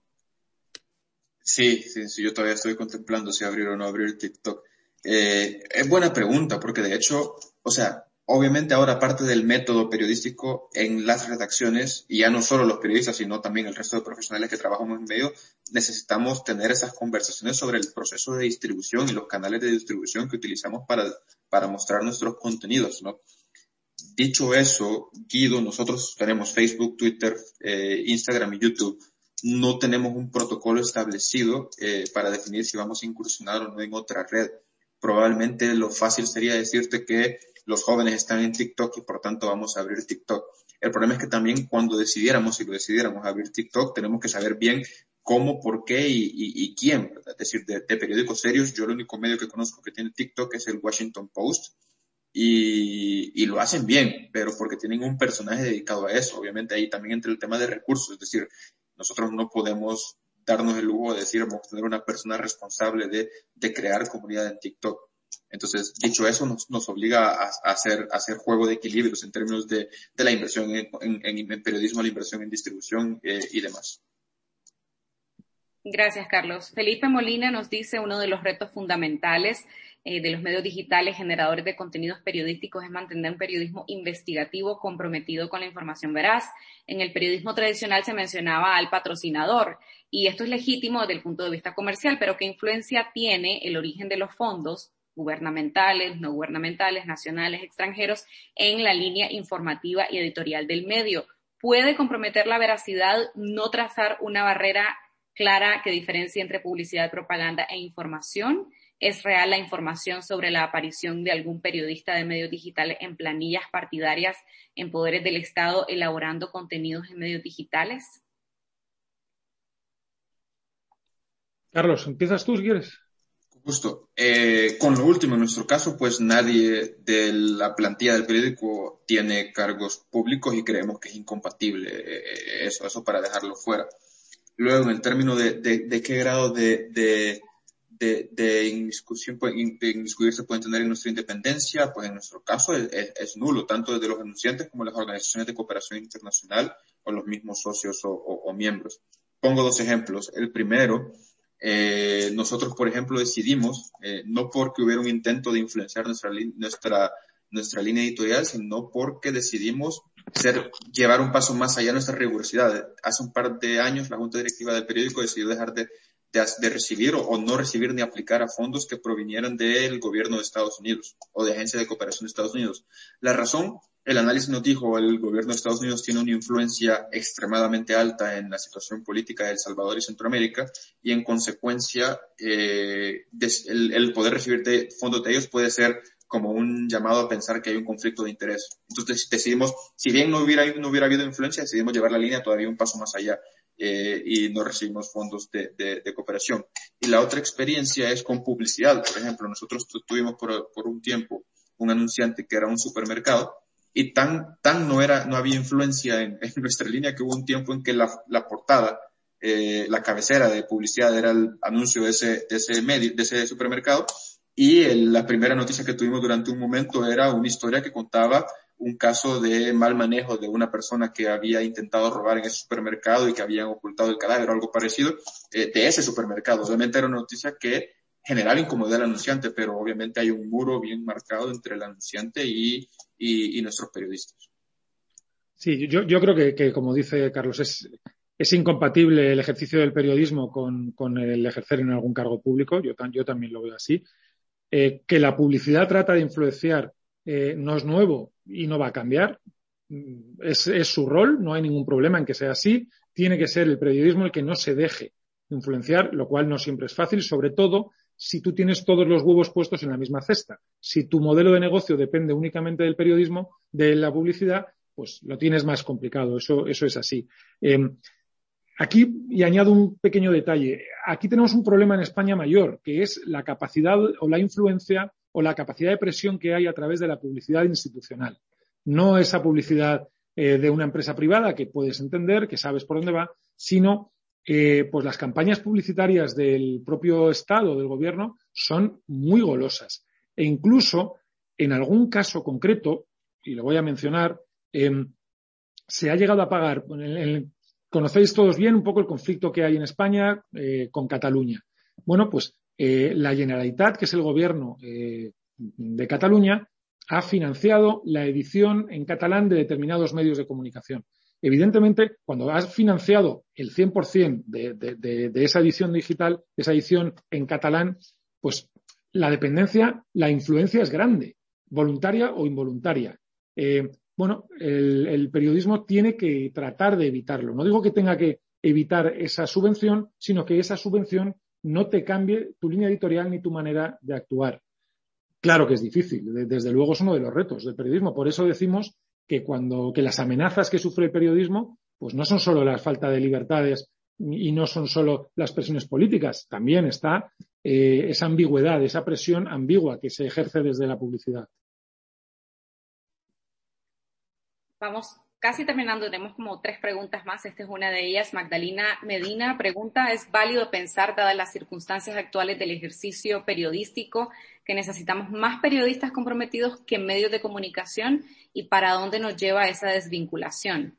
Speaker 3: Sí, yo todavía estoy contemplando si abrir o no abrir TikTok. Es buena pregunta, porque de hecho, o sea, obviamente ahora parte del método periodístico en las redacciones, y ya no solo los periodistas, sino también el resto de profesionales que trabajamos en medio, necesitamos tener esas conversaciones sobre el proceso de distribución y los canales de distribución que utilizamos para mostrar nuestros contenidos, ¿no? Dicho eso, Guido, nosotros tenemos Facebook, Twitter, Instagram y YouTube. No tenemos un protocolo establecido para definir si vamos a incursionar o no en otra red. Probablemente lo fácil sería decirte que los jóvenes están en TikTok y por tanto vamos a abrir TikTok. El problema es que también cuando decidiéramos abrir TikTok, tenemos que saber bien cómo, por qué y quién, ¿verdad? Es decir, de periódicos serios, yo el único medio que conozco que tiene TikTok es el Washington Post y lo hacen bien, pero porque tienen un personaje dedicado a eso. Obviamente ahí también entra el tema de recursos, es decir, nosotros no podemos darnos el lujo de decir vamos a tener una persona responsable de crear comunidad en TikTok. Entonces, dicho eso, nos obliga a hacer juego de equilibrios en términos de la inversión en periodismo, la inversión en distribución y demás.
Speaker 2: Gracias, Carlos. Felipe Molina nos dice uno de los retos fundamentales de los medios digitales generadores de contenidos periodísticos es mantener un periodismo investigativo comprometido con la información veraz. En el periodismo tradicional se mencionaba al patrocinador y esto es legítimo desde el punto de vista comercial, pero ¿qué influencia tiene el origen de los fondos gubernamentales, no gubernamentales, nacionales, extranjeros en la línea informativa y editorial del medio? ¿Puede comprometer la veracidad no trazar una barrera clara que diferencia entre publicidad, propaganda e información? ¿Es real la información sobre la aparición de algún periodista de medios digitales en planillas partidarias en poderes del Estado elaborando contenidos en medios digitales?
Speaker 1: Carlos, ¿empiezas tú si quieres?
Speaker 3: Justo. Con lo último, en nuestro caso, pues nadie de la plantilla del periódico tiene cargos públicos y creemos que es incompatible eso para dejarlo fuera. Luego, en términos de qué grado de inmiscuirse pueden tener en nuestra independencia, pues en nuestro caso es nulo, tanto desde los anunciantes como las organizaciones de cooperación internacional o los mismos socios o miembros. Pongo dos ejemplos. El primero, nosotros, por ejemplo, decidimos, no porque hubiera un intento de influenciar nuestra línea editorial, sino porque decidimos llevar un paso más allá de nuestra rigurosidad. Hace un par de años la Junta Directiva del periódico decidió dejar de recibir o no recibir ni aplicar a fondos que provinieran del gobierno de Estados Unidos o de agencias de cooperación de Estados Unidos. La razón, el análisis nos dijo, el gobierno de Estados Unidos tiene una influencia extremadamente alta en la situación política de El Salvador y Centroamérica y en consecuencia el poder recibir fondos de ellos puede ser como un llamado a pensar que hay un conflicto de interés. Entonces decidimos, si bien no hubiera habido influencia, decidimos llevar la línea todavía un paso más allá y no recibimos fondos de cooperación. Y la otra experiencia es con publicidad. Por ejemplo, nosotros tuvimos por un tiempo un anunciante que era un supermercado y tan no había influencia en nuestra línea que hubo un tiempo en que la portada, la cabecera de publicidad era el anuncio de ese supermercado. Y la primera noticia que tuvimos durante un momento era una historia que contaba un caso de mal manejo de una persona que había intentado robar en ese supermercado y que habían ocultado el cadáver o algo parecido de ese supermercado. Obviamente era una noticia que generaba incomodidad al anunciante, pero obviamente hay un muro bien marcado entre el anunciante y nuestros periodistas.
Speaker 1: Sí, yo creo que como dice Carlos, es incompatible el ejercicio del periodismo con el ejercer en algún cargo público. Yo también lo veo así. Que la publicidad trata de influenciar no es nuevo y no va a cambiar. Es su rol, no hay ningún problema en que sea así. Tiene que ser el periodismo el que no se deje influenciar, lo cual no siempre es fácil, sobre todo si tú tienes todos los huevos puestos en la misma cesta. Si tu modelo de negocio depende únicamente del periodismo, de la publicidad, pues lo tienes más complicado. Eso es así. Aquí, y añado un pequeño detalle, aquí tenemos un problema en España mayor, que es la capacidad o la influencia o la capacidad de presión que hay a través de la publicidad institucional. No esa publicidad de una empresa privada que puedes entender, que sabes por dónde va, sino pues las campañas publicitarias del propio Estado, del gobierno, son muy golosas. E incluso, en algún caso concreto, y lo voy a mencionar, se ha llegado a pagar, conocéis todos bien un poco el conflicto que hay en España con Cataluña. Bueno, pues la Generalitat, que es el gobierno de Cataluña, ha financiado la edición en catalán de determinados medios de comunicación. Evidentemente, cuando has financiado el 100% de esa edición digital, esa edición en catalán, pues la dependencia, la influencia es grande, voluntaria o involuntaria. El periodismo tiene que tratar de evitarlo. No digo que tenga que evitar esa subvención, sino que esa subvención no te cambie tu línea editorial ni tu manera de actuar. Claro que es difícil, desde luego es uno de los retos del periodismo. Por eso decimos que las amenazas que sufre el periodismo, pues no son solo la falta de libertades y no son solo las presiones políticas, también está esa ambigüedad, esa presión ambigua que se ejerce desde la publicidad.
Speaker 2: Vamos casi terminando, tenemos como 3 preguntas más. Esta es una de ellas. Magdalena Medina pregunta, ¿es válido pensar, dadas las circunstancias actuales del ejercicio periodístico, que necesitamos más periodistas comprometidos que medios de comunicación? ¿Y para dónde nos lleva esa desvinculación?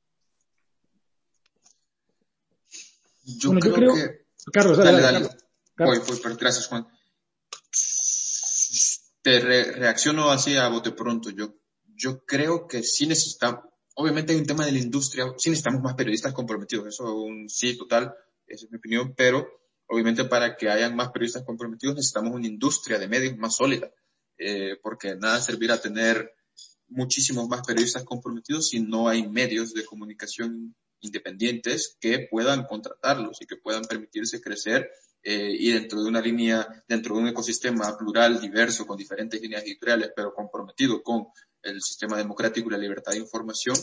Speaker 3: Yo creo que...
Speaker 1: Carlos, dale.
Speaker 3: Gracias, Juan. Te reacciono así a bote pronto. Yo creo que sí necesitamos, obviamente hay un tema de la industria, sí necesitamos más periodistas comprometidos, eso sí, total, esa es mi opinión, pero obviamente para que hayan más periodistas comprometidos necesitamos una industria de medios más sólida, porque nada servirá tener muchísimos más periodistas comprometidos si no hay medios de comunicación independientes que puedan contratarlos y que puedan permitirse crecer y dentro de una línea, dentro de un ecosistema plural, diverso, con diferentes líneas editoriales, pero comprometido con el sistema democrático y la libertad de información,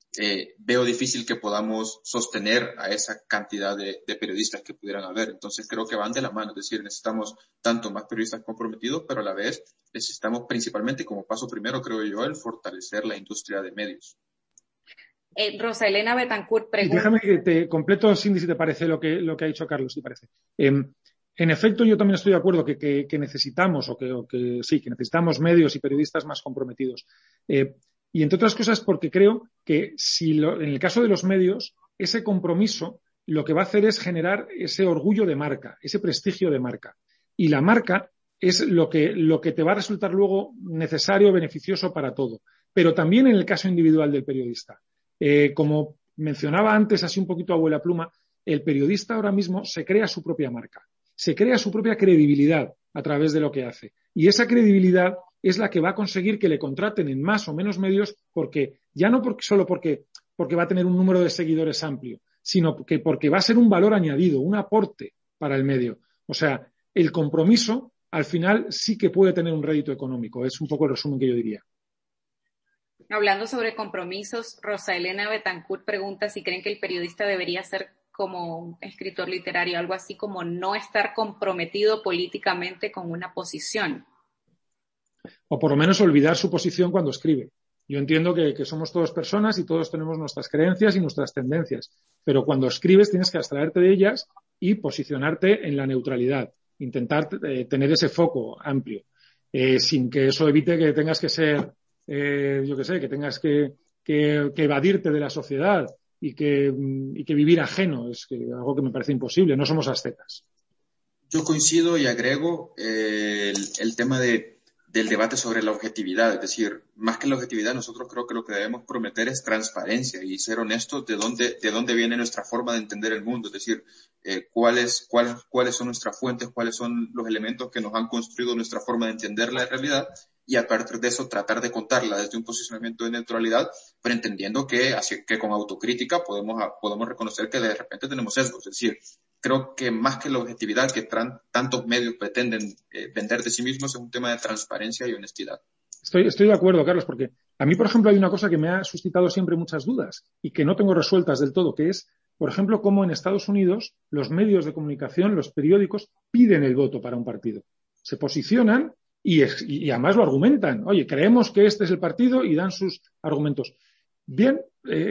Speaker 3: veo difícil que podamos sostener a esa cantidad de periodistas que pudieran haber. Entonces creo que van de la mano, es decir, necesitamos tanto más periodistas comprometidos, pero a la vez necesitamos principalmente, como paso primero, creo yo, el fortalecer la industria de medios.
Speaker 2: Rosa Elena Betancourt pregunta...
Speaker 1: Déjame que te completo, Cindy, si te parece lo que ha dicho Carlos, si te parece. En efecto, yo también estoy de acuerdo que necesitamos, que necesitamos medios y periodistas más comprometidos. Y entre otras cosas porque creo que en el caso de los medios, ese compromiso lo que va a hacer es generar ese orgullo de marca, ese prestigio de marca. Y la marca es lo que te va a resultar luego necesario, beneficioso para todo. Pero también en el caso individual del periodista. Como mencionaba antes, así un poquito abuela pluma, el periodista ahora mismo se crea su propia marca, se crea su propia credibilidad a través de lo que hace. Y esa credibilidad es la que va a conseguir que le contraten en más o menos medios, porque ya no solo porque va a tener un número de seguidores amplio, sino porque va a ser un valor añadido, un aporte para el medio. O sea, el compromiso al final sí que puede tener un rédito económico. Es un poco el resumen que yo diría.
Speaker 2: Hablando sobre compromisos, Rosa Elena Betancourt pregunta si creen que el periodista debería ser como un escritor literario, algo así como no estar comprometido políticamente con una posición.
Speaker 1: O por lo menos olvidar su posición cuando escribe. Yo entiendo que somos todos personas y todos tenemos nuestras creencias y nuestras tendencias, pero cuando escribes tienes que abstraerte de ellas y posicionarte en la neutralidad, intentar tener ese foco amplio, sin que eso evite que tengas que ser que tengas que evadirte de la sociedad y que vivir ajeno. Es algo que me parece imposible. No somos ascetas.
Speaker 3: Yo coincido y agrego el tema del debate sobre la objetividad. Es decir, más que la objetividad, nosotros creo que lo que debemos prometer es transparencia y ser honestos de dónde viene nuestra forma de entender el mundo. Es decir, cuáles son nuestras fuentes, cuáles son los elementos que nos han construido nuestra forma de entender la realidad, y a partir de eso tratar de contarla desde un posicionamiento de neutralidad, pero entendiendo que con autocrítica podemos reconocer que de repente tenemos sesgos. Es decir, creo que más que la objetividad que tantos medios pretenden vender de sí mismos, es un tema de transparencia y honestidad.
Speaker 1: Estoy de acuerdo, Carlos, porque a mí, por ejemplo, hay una cosa que me ha suscitado siempre muchas dudas y que no tengo resueltas del todo, que es, por ejemplo, cómo en Estados Unidos los medios de comunicación, los periódicos, piden el voto para un partido. Se posicionan y además lo argumentan. Oye, creemos que este es el partido y dan sus argumentos. Bien,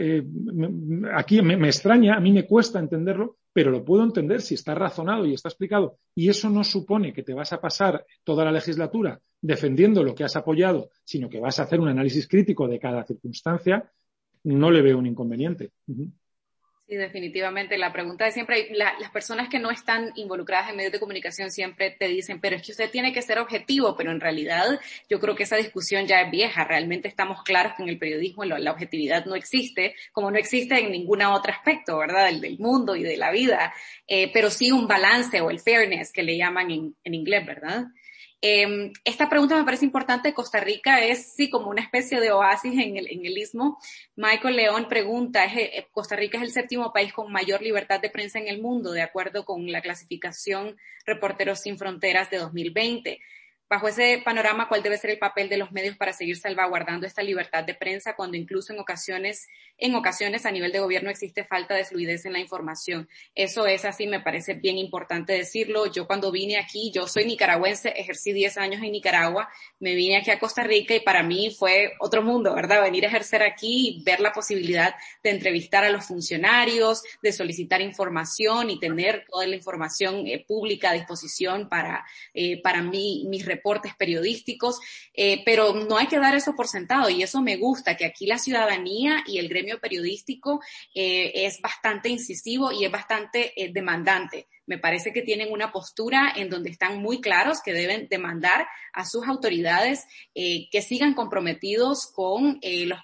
Speaker 1: aquí me extraña, a mí me cuesta entenderlo, pero lo puedo entender si está razonado y está explicado. Y eso no supone que te vas a pasar toda la legislatura defendiendo lo que has apoyado, sino que vas a hacer un análisis crítico de cada circunstancia. No le veo un inconveniente.
Speaker 2: Sí, definitivamente. La pregunta de siempre, las personas que no están involucradas en medios de comunicación siempre te dicen, pero es que usted tiene que ser objetivo, pero en realidad yo creo que esa discusión ya es vieja. Realmente estamos claros que en el periodismo la objetividad no existe, como no existe en ningún otro aspecto, ¿verdad?, del mundo y de la vida, pero sí un balance o el fairness que le llaman en inglés, ¿verdad? Esta pregunta me parece importante. Costa Rica es, sí, como una especie de oasis en el istmo. Michael León pregunta, Costa Rica es el 7º país con mayor libertad de prensa en el mundo, de acuerdo con la clasificación Reporteros Sin Fronteras de 2020. Bajo ese panorama, ¿cuál debe ser el papel de los medios para seguir salvaguardando esta libertad de prensa cuando incluso en ocasiones a nivel de gobierno existe falta de fluidez en la información? Eso es así, me parece bien importante decirlo. Yo cuando vine aquí, yo soy nicaragüense, ejercí 10 años en Nicaragua, me vine aquí a Costa Rica y para mí fue otro mundo, ¿verdad? Venir a ejercer aquí y ver la posibilidad de entrevistar a los funcionarios, de solicitar información y tener toda la información pública a disposición para mis reportes periodísticos, pero no hay que dar eso por sentado y eso me gusta, que aquí la ciudadanía y el gremio periodístico es bastante incisivo y es bastante demandante. Me parece que tienen una postura en donde están muy claros que deben demandar a sus autoridades que sigan comprometidos con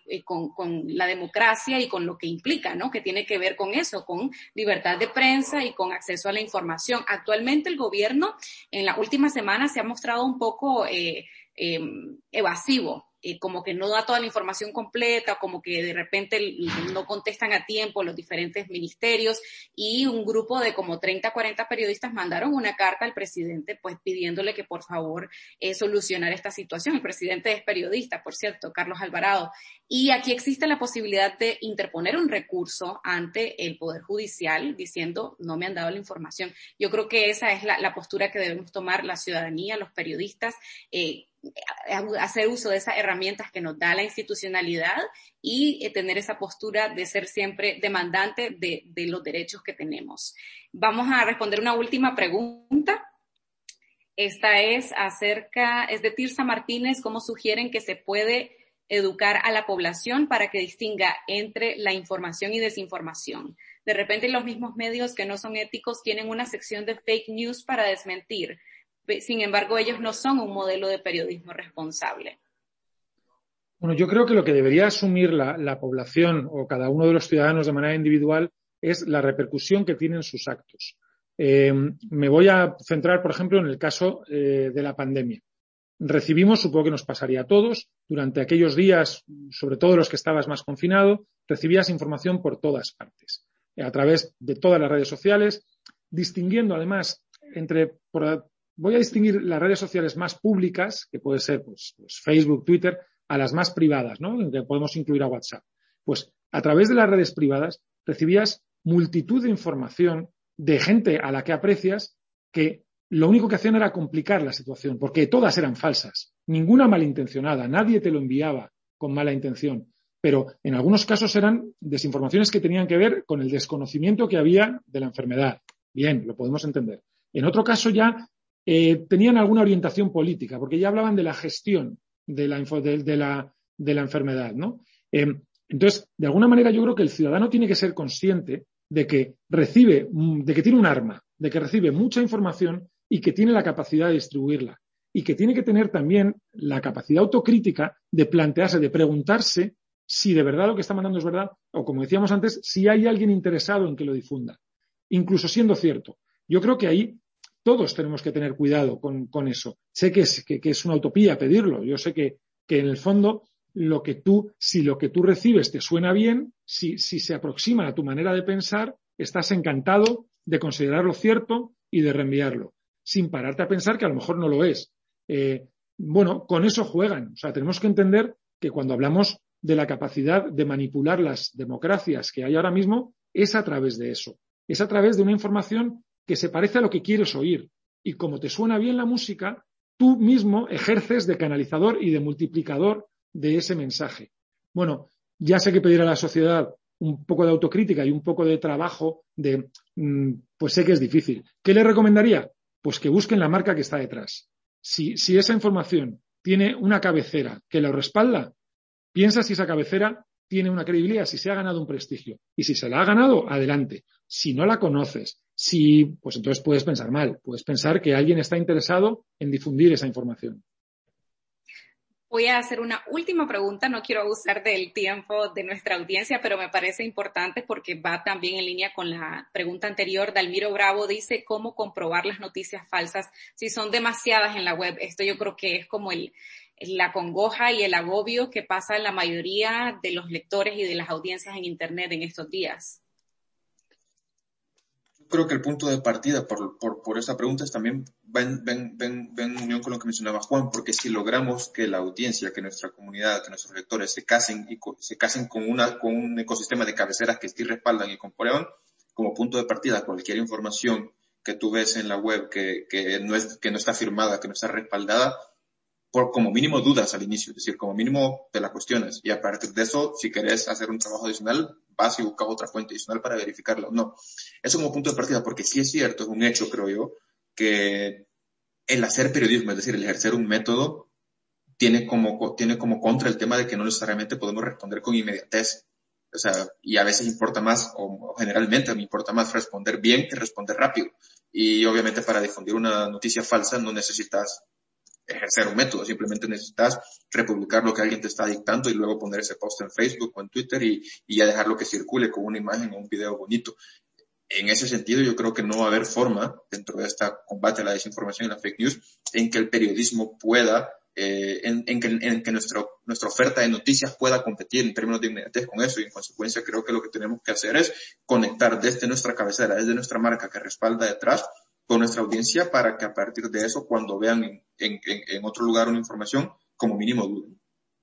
Speaker 2: la democracia y con lo que implica, ¿no? Que tiene que ver con eso, con libertad de prensa y con acceso a la información. Actualmente el gobierno en la última semana se ha mostrado un poco evasivo. Como que no da toda la información completa, como que de repente no contestan a tiempo los diferentes ministerios y un grupo de como 30, 40 periodistas mandaron una carta al presidente pues pidiéndole que por favor solucionara esta situación. El presidente es periodista, por cierto, Carlos Alvarado. Y aquí existe la posibilidad de interponer un recurso ante el Poder Judicial diciendo no me han dado la información. Yo creo que esa es la postura que debemos tomar la ciudadanía, los periodistas, hacer uso de esas herramientas que nos da la institucionalidad y tener esa postura de ser siempre demandante de los derechos que tenemos. Vamos a responder una última pregunta. Esta es de Tirsa Martínez, ¿cómo sugieren que se puede educar a la población para que distinga entre la información y desinformación? De repente los mismos medios que no son éticos tienen una sección de fake news para desmentir. Sin embargo, ellos no son un modelo de periodismo responsable.
Speaker 1: Bueno, yo creo que lo que debería asumir la población o cada uno de los ciudadanos de manera individual es la repercusión que tienen sus actos. Me voy a centrar, por ejemplo, en el caso de la pandemia. Recibimos, supongo que nos pasaría a todos, durante aquellos días, sobre todo los que estabas más confinado, recibías información por todas partes, a través de todas las redes sociales, distinguiendo además voy a distinguir las redes sociales más públicas, que puede ser pues Facebook, Twitter, a las más privadas, ¿no? En que podemos incluir a WhatsApp. Pues a través de las redes privadas recibías multitud de información de gente a la que aprecias que lo único que hacían era complicar la situación, porque todas eran falsas, ninguna malintencionada, nadie te lo enviaba con mala intención, pero en algunos casos eran desinformaciones que tenían que ver con el desconocimiento que había de la enfermedad. Bien, lo podemos entender. En otro caso ya tenían alguna orientación política, porque ya hablaban de la gestión de la enfermedad, ¿no? Entonces, de alguna manera yo creo que el ciudadano tiene que ser consciente de que tiene un arma, de que recibe mucha información y que tiene la capacidad de distribuirla. Y que tiene que tener también la capacidad autocrítica de plantearse, de preguntarse si de verdad lo que está mandando es verdad o, como decíamos antes, si hay alguien interesado en que lo difunda, incluso siendo cierto. Yo creo que ahí todos tenemos que tener cuidado con eso. Sé que es una utopía pedirlo. Yo sé que en el fondo si lo que tú recibes te suena bien, si se aproxima a tu manera de pensar, estás encantado de considerarlo cierto y de reenviarlo, sin pararte a pensar que a lo mejor no lo es. Bueno, con eso juegan. O sea, tenemos que entender que cuando hablamos de la capacidad de manipular las democracias que hay ahora mismo, es a través de eso. Es a través de una información que se parece a lo que quieres oír. Y como te suena bien la música, tú mismo ejerces de canalizador y de multiplicador de ese mensaje. Bueno, ya sé que pedir a la sociedad un poco de autocrítica y un poco de trabajo pues sé que es difícil. ¿Qué le recomendaría? Pues que busquen la marca que está detrás. Si esa información tiene una cabecera que lo respalda, piensa si esa cabecera tiene una credibilidad, si se ha ganado un prestigio. Y si se la ha ganado, adelante. Si no la conoces, pues entonces puedes pensar mal. Puedes pensar que alguien está interesado en difundir esa información.
Speaker 2: Voy a hacer una última pregunta, no quiero abusar del tiempo de nuestra audiencia, pero me parece importante porque va también en línea con la pregunta anterior. Dalmiro Bravo dice, ¿cómo comprobar las noticias falsas si son demasiadas en la web? Esto yo creo que es como la congoja y el agobio que pasa en la mayoría de los lectores y de las audiencias en Internet en estos días.
Speaker 3: creo que el punto de partida por esta pregunta es también va en unión con lo que mencionaba Juan, porque si logramos que la audiencia, que nuestra comunidad, que nuestros lectores se casen con un ecosistema de cabeceras que sí respaldan y comprueban, como punto de partida cualquier información que tú ves en la web que no está firmada, que no está respaldada, por como mínimo dudas al inicio, es decir, como mínimo te la cuestionas, y a partir de eso, si querés hacer un trabajo adicional, vas y buscas otra fuente adicional para verificarlo. No, eso como punto de partida, porque sí es cierto, es un hecho, creo yo, que el hacer periodismo, es decir, el ejercer un método, tiene como contra el tema de que no necesariamente podemos responder con inmediatez. O sea, y a veces importa más, o generalmente me importa más responder bien que responder rápido. Y obviamente para difundir una noticia falsa no necesitas ejercer un método, simplemente necesitas republicar lo que alguien te está dictando y luego poner ese post en Facebook o en Twitter y ya dejarlo que circule con una imagen o un video bonito. En ese sentido, yo creo que no va a haber forma, dentro de este combate a la desinformación y la fake news, en que el periodismo pueda, en que nuestra oferta de noticias pueda competir en términos de inmediatez con eso, y en consecuencia creo que lo que tenemos que hacer es conectar desde nuestra cabecera, desde nuestra marca que respalda detrás, con nuestra audiencia, para que a partir de eso, cuando vean en otro lugar una información, como mínimo duden.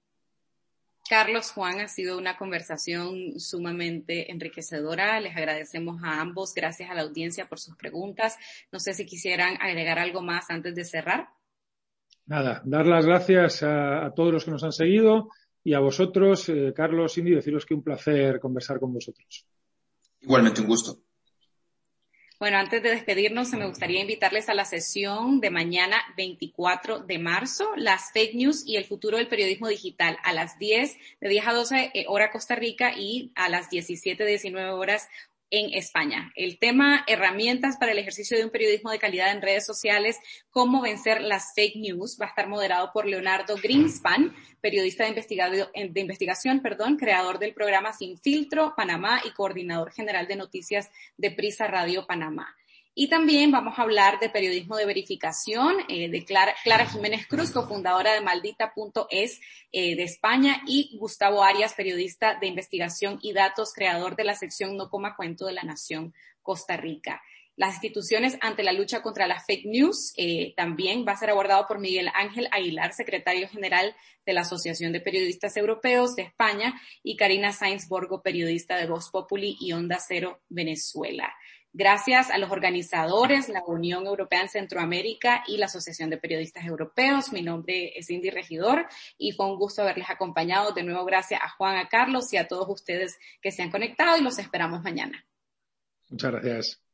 Speaker 2: Carlos, Juan, ha sido una conversación sumamente enriquecedora. Les agradecemos a ambos. Gracias a la audiencia por sus preguntas. No sé si quisieran agregar algo más antes de cerrar.
Speaker 1: Nada, dar las gracias a todos los que nos han seguido y a vosotros, Carlos, Cindy, deciros que un placer conversar con vosotros.
Speaker 3: Igualmente un gusto.
Speaker 2: Bueno, antes de despedirnos, me gustaría invitarles a la sesión de mañana 24 de marzo, las fake news y el futuro del periodismo digital, a las 10 a 12 hora Costa Rica y a las 19 horas en España. El tema, herramientas para el ejercicio de un periodismo de calidad en redes sociales, cómo vencer las fake news, va a estar moderado por Leonardo Greenspan, periodista de investigación, creador del programa Sin Filtro Panamá y coordinador general de noticias de Prisa Radio Panamá. Y también vamos a hablar de periodismo de verificación de Clara Jiménez Cruz, cofundadora de Maldita.es de España, y Gustavo Arias, periodista de investigación y datos, creador de la sección No Coma Cuento de La Nación Costa Rica. Las instituciones ante la lucha contra las fake news también va a ser abordado por Miguel Ángel Aguilar, secretario general de la Asociación de Periodistas Europeos de España, y Karina Sainz Borgo, periodista de Voz Populi y Onda Cero Venezuela. Gracias a los organizadores, la Unión Europea en Centroamérica y la Asociación de Periodistas Europeos. Mi nombre es Cindy Regidor y fue un gusto haberles acompañado. De nuevo, gracias a Juan, a Carlos y a todos ustedes que se han conectado, y los esperamos mañana.
Speaker 1: Muchas gracias.